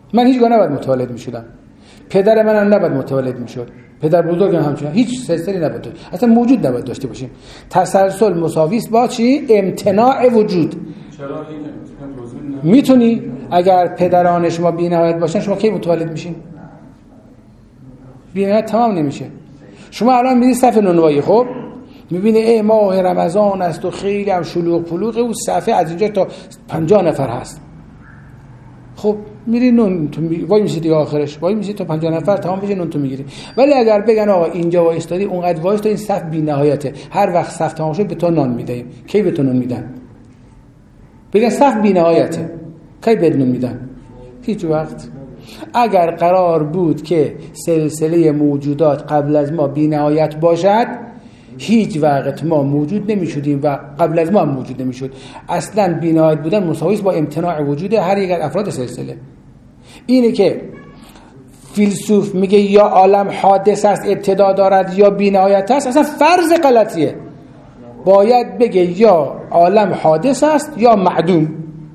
من هیچگاه نباید متولد میشدم، پدر منم نباید متولد میشد، پدر بزرگم همچنین، هیچ سلسله نباید داشت، اصلا موجود نباید داشته باشیم. تسلسل مساوی است با چی؟ امتناع وجود. چرا اینه؟ میتونی اگر پدران شما بی‌نهایت باشن شما کی متولد میشین؟ بی‌نهایت تمام نمیشه. شما الان میری صف نونوایی، خب میبینی ای ماه رمضان است و خیلی هم شلوغ پلوغه و صفحه از اینجا تا پنجاه نفر هست. خب میری نون تو می... وای میشی دیگه، آخرش وای میشی تا پنجاه نفر تمام بشه نون تو میگیری. ولی اگر بگن آقا اینجا وایستادی اونقدر وایستا، این صف بی‌نهایته، هر وقت صف تمام شد به تو نان میدیم. کی به تو نون میدن؟ بگن صف بی‌نهایته، کی به نون میدن؟ هیچ وقت. اگر قرار بود که سلسله موجودات قبل از ما بی‌نهایت باشد، هیچ وقت ما موجود نمی‌شدیم و قبل از ما هم موجود نمی‌شد. اصلاً بی‌نهایت بودن مساوی است با امتناع وجود هر یک از افراد سلسله. اینه که فیلسوف میگه یا عالم حادث است، ابتدا دارد، یا بی‌نهایت است. اصلا فرض غلطیه. باید بگه یا عالم حادث است یا معدوم،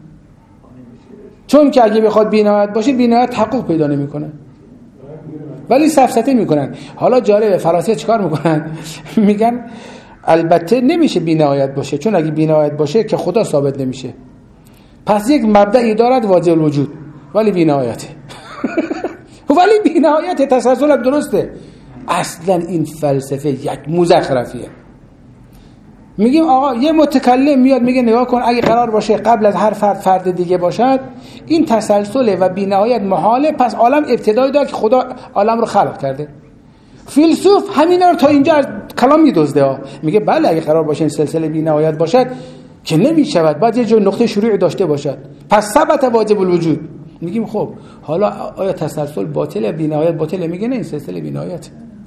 چون که اگه بخواد بی‌نهایت باشه بی‌نهایت تحقق پیدا نمی‌کنه. ولی سفسطه میکنن. حالا جالبه فلاسفه چیکار میکنن؟ میگن البته نمیشه بی‌نهایت باشه، چون اگه بی‌نهایت باشه که خدا ثابت نمیشه، پس یک مبدأی دارد واجب الوجود ولی بی‌نهایته. ولی بی‌نهایت تسلسل درسته. اصلا این فلسفه یک مزخرفیه. میگیم آقا یه متکلم میاد میگه نگاه کن اگه قرار باشه قبل از هر فرد فرد دیگه باشد، این تسلسل و بی‌نهایت محاله، پس عالم ابتدایی داره که خدا عالم رو خلق کرده. فیلسوف همینا رو تا اینجا از کلام میدزده ها. میگه بله اگه قرار باشه این سلسله بی‌نهایت باشد که نمیشود، باید یه جو نقطه شروعی داشته باشد، پس ثبت واجب الوجود. میگیم خب حالا آیا تسلسل باطله، بی‌نهایت باطله؟ میگه نه، این سلسله بی‌نهایت.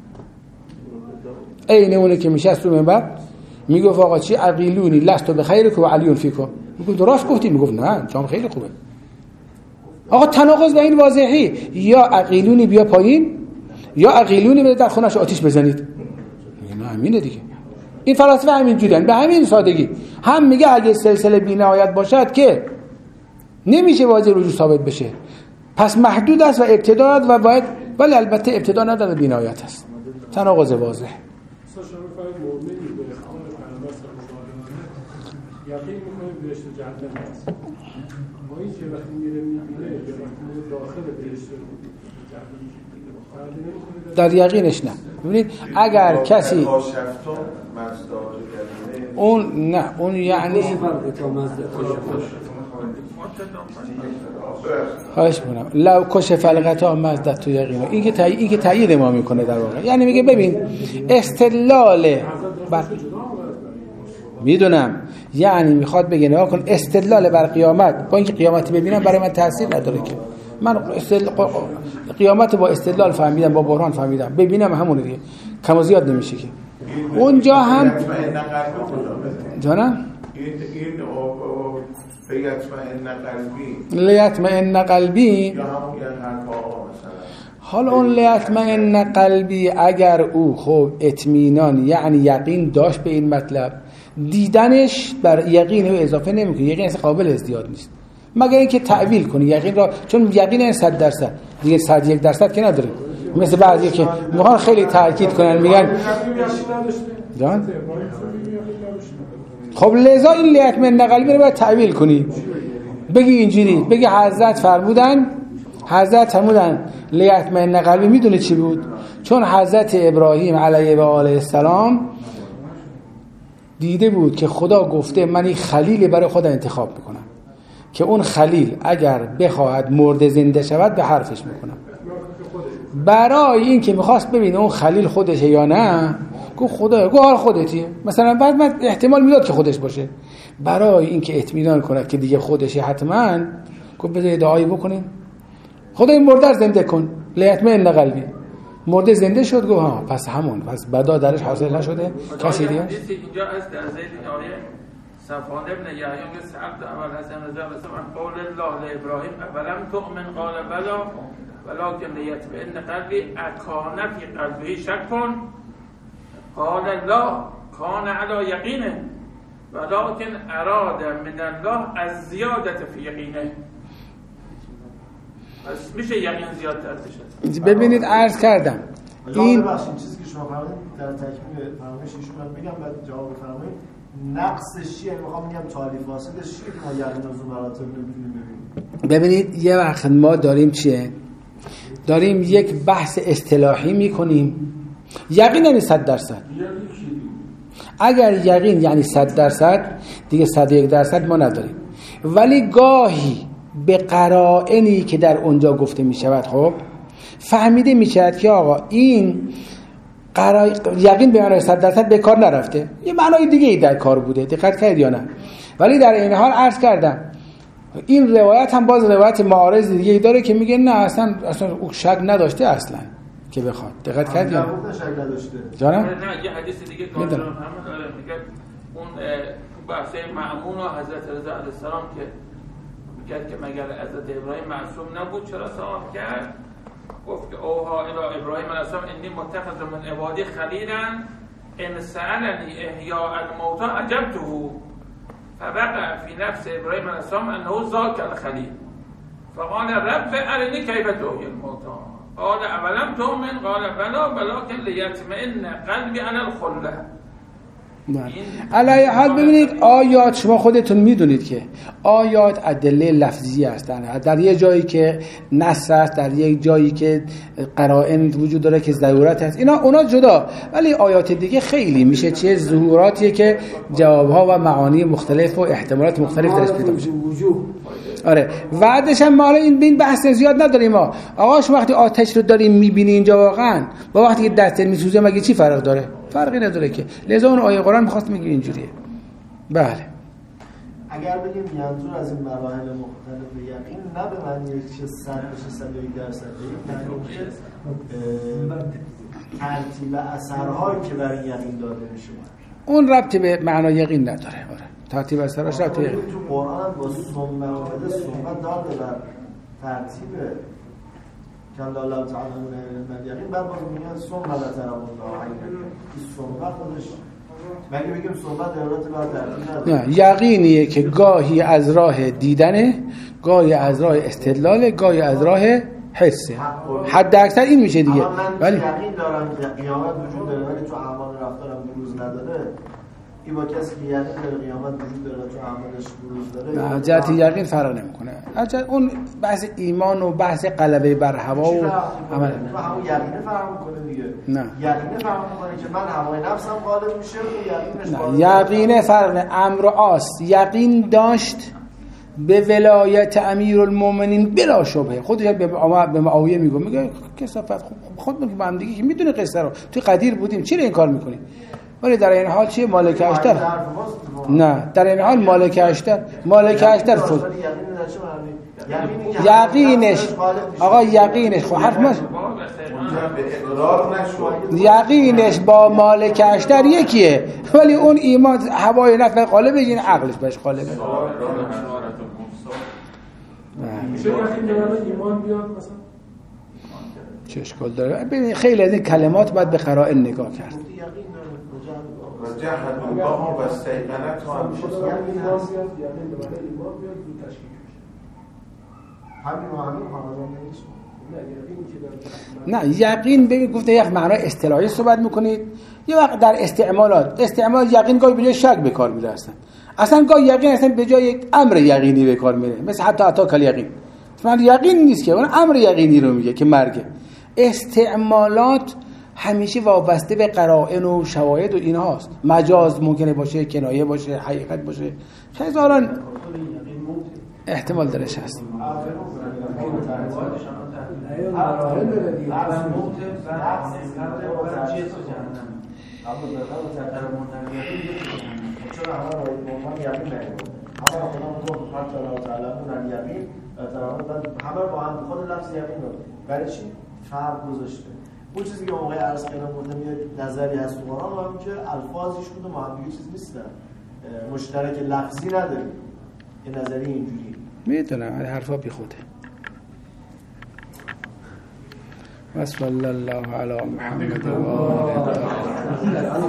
عین اونه که میشه از رو منبر میگه آقا چی عقیلونی لست بخیرک و علیون فیکم. میگه درست گفتی؟ میگه نه شما خیلی خوبه. آقا تناقض به این واضحی، یا عقیلونی بیا پایین یا عقیلونی بده در خونش آتش بزنید. میگه نه همینه دیگه. این فلاسفه همین جورن، به همین سادگی. هم میگه اگه سلسله بی‌نهایت باشد که نمیشه واجب وجود ثابت بشه، پس محدود است و ابتدا و باید، ولی البته ابتدا نداره، بی‌نهایت است. تناقض واضح. یقین میکنه بهشت جهنم هست. ما این چه وقتی میره میبینه یا وقتی داخل بهشت جهنم در یقینش نه. ببینید اگر کسی اون نه اون یعنی خواهش می‌کنم لو کشف الغطا مزدت تو یقین، این که تایید این که تایید ما میکنه در واقع. یعنی میگه ببین استدلال بر میدونم، یعنی میخواد بگه نگاه کن استدلال بر قیامت با اینکه قیامت ببینم برای من تاثیر نداره که من استدلال قیامت با استدلال فهمیدم، با برهان فهمیدم، ببینم همون دیگه، کم و زیاد نمیشه که. اونجا هم جانم لیطمئن قلبی، حالا اون لیطمئن قلبی اگر او خب اطمینان یعنی یقین داشت به این مطلب، دیدنش بر یقین رو اضافه نمیکنه. یقین اصلا قابل ازدیاد نیست مگر اینکه تعویل کنی یقین را، چون یقین این صد درصد دیگه صد یک درصد که نداره. مثل بعضی که میخوان خیلی تاکید کنن میگن جان خب لذا این لیطمئن قلبی رو باید تعویل کنی، بگی اینجوری، بگی حضرت فرمودن حضرت فرمودن لیطمئن قلبی. میدونه چی بود؟ چون حضرت ابراهیم علیه و آله السلام دیده بود که خدا گفته من این خلیل برای خدا انتخاب میکنم که اون خلیل اگر بخواهد مرده زنده شود به حرفش میکنم. برای این که میخواست ببینه اون خلیل خودشه یا نه، گفت خدا، گفت حال خودتی. مثلا بعد من احتمال میداد که خودش باشه، برای این که اطمینان کند که دیگه خودشه حتما، گفت بذار دعایی بکنیم خدا این مرده زنده کن، لیطمئن قلبی. مرده زنده شد، گفت ها پس همون، پس بدا درش حاصل نشده کسی دیگه. اینجا از در زید این آیه صفوان ابن یحیی که سعد اول حسن رضا مثلا قول الله لابراهیم اولم تؤمن قال بلا ولكن لیطمئن قلبی اکان فی قلبه شک قال الله کان علی یقینه ولكن اراد من الله از زیادت فی یقینه. بس میشه یقین زیادتر بشه. ببینید عرض کردم این ببخشید چیزی که شما فرمودید در تکمیل فرمایش ایشون من بگم بعد جواب بفرمایید. نقصش چیه؟ میخوام بگم تالیف فاسدش چیه که ما یقین از اون مراتب نمیتونیم ببینیم. ببینید یه وقت ما داریم چیه؟ داریم یک بحث اصطلاحی میکنیم. یقین یعنی صد درصد. اگر یقین یعنی صد درصد دیگه صد و یک درصد ما نداریم. ولی گاهی به قرائنی که در اونجا گفته می شود خب فهمیده می شود که آقا این قرا... یقین به معنای صد درصد به کار نرفته، یه معنای دیگه ای در کار بوده. دقت کردید یا نه؟ ولی در این حال عرض کردم این روایت هم باز روایت معارض دیگه ای داره که میگه نه اصلا اصلا او شک نداشته اصلا که بخواد. دقت کردید یا نه؟ شک نداشته. جانم؟ نه یه حدیث دیگه که میگه اون بحث مأمون و حضرت رضا علیه السلام که میگه که مگر حضرت ابراهیم معصوم نبود چرا سوال کرد؟ گفت که اوها الی ابراهیم علیه السلام انی متخذ من عبادی خلیلا ان سألنی احیاء الموتى عجبته فوقع فی نفس ابراهیم علیه السلام انه ذاک الخلیل فقال رب ارنی کیف تحیی الموتى قال اولم تؤمن قال بلی ولکن لیطمئن قلبی علی الخلة. علیه حال ببینید آیات شما خودتون میدونید که آیات ادله لفظی هستند. در یه جایی که نص است، در یک جایی که قرائن وجود داره که ضرورت هست، اینا اونا جدا. ولی آیات دیگه خیلی میشه چه ظهوراتیه که جوابها و معانی مختلف و احتمالات مختلف درش پیدا میشه. آره بعدش هم ما این بین بحث زیاد نداریم. ما آقا شما وقتی آتش رو داریم میبینی اینجا واقعا با وقتی که دست میسوزه مگه چی فرق داره؟ فرقی نداره که. لذا اون آیه قرآن می‌خواست میگه اینجوریه. بله. اگر بگیم منظور از این مراحل مختلف یقین نه به معنی که صد بشه صد و یک درصد، ترتیب اثرهایی که برای یقین داده میشه اون ربطی به معنای یقین نداره. آره ترتیب اثرش ربطی به تو قرآن با سنت اومده سنت داده بر ترتیب کلا الله تعالی من یقین بعد باز میگن سنت لا ترامون این سنت خودش مگه بگیم سنت دلالت بر ترتیب نداره؟ نه یقینیه که گاهی از راه دیدنه، گاهی از راه استدلاله، گاهی از راه حسه. حد اکثر این میشه دیگه. ولی یقین دارم که قیامت وجود داره ولی تو اعمال رفتارم بروز نداره. این با کسی که یقین داره قیامت وجود داره و تو اعمالش بروز داره. نه جهت یقین فرق نمیکنه. اون بحث ایمان و بحث غلبه بر هوا و عمل. همون یقین فرق میکنه دیگه. نه. یقین فرق میکنه که من هوای نفسم غالب میشه و یقینش غالب. یقین فرق نه. امر و آست. یقین داشت به ولایت امیرالمومنین بلا شبهه. خودش به معاویه میگه میگه کثافت خود میگه با هم دیگه که میدونه قصه رو توی قدیر بودیم چرا این کار میکنی؟ ولی در این حال چیه مالک اشتر؟ نه در این حال مالک اشتر مالک اشتر فوز یقینش آقا یقینش خب حرف ماست یقینش با مالک اشتر یکیه ولی اون ایمان هوای نفس غالبه این عقلش بهش غالبه. میشه یقین داره ایمان بیاد مثلا چه اشکال داره؟ ببین خیلی از این کلمات باید به قرائن نگاه کرد. و جهل باها و سیقنت ها هم میشه یقین هست یقین داره ایمان بیاد رو تشکیل میشه همین و همین خانواده نیست. نه یقین ببین گفته یک معنای اصطلاحی صحبت میکنید. یه وقت در استعمالات استعمال یقین گاهی به جای شک به کار میره اصلا اصلا گاهی یقین اصلا به جای یک امر یقینی به کار میره مثل حتی عطا کل یقین اصلا یقین نیست که اون امر یقینی رو میگه که مرگه. استعمالات همیشه وابسته به قرائن و شواهد و اینهاست. مجاز ممکنه باشه، کنایه باشه، حقیقت باشه، هزاران احتمال درش هست. همه با هم خود لفظ یقین رو برای چی؟ فرق گذاشته. اون چیزی که موقع عرض کردم گفتم یه نظری هست تو قرآن و هم که الفاظش کدوم هم دیگه چیز نیستن، مشترک لفظی نداریم. یه نظری اینجوری میدونم حرفا بی خوده. و صلی الله علی محمد و آله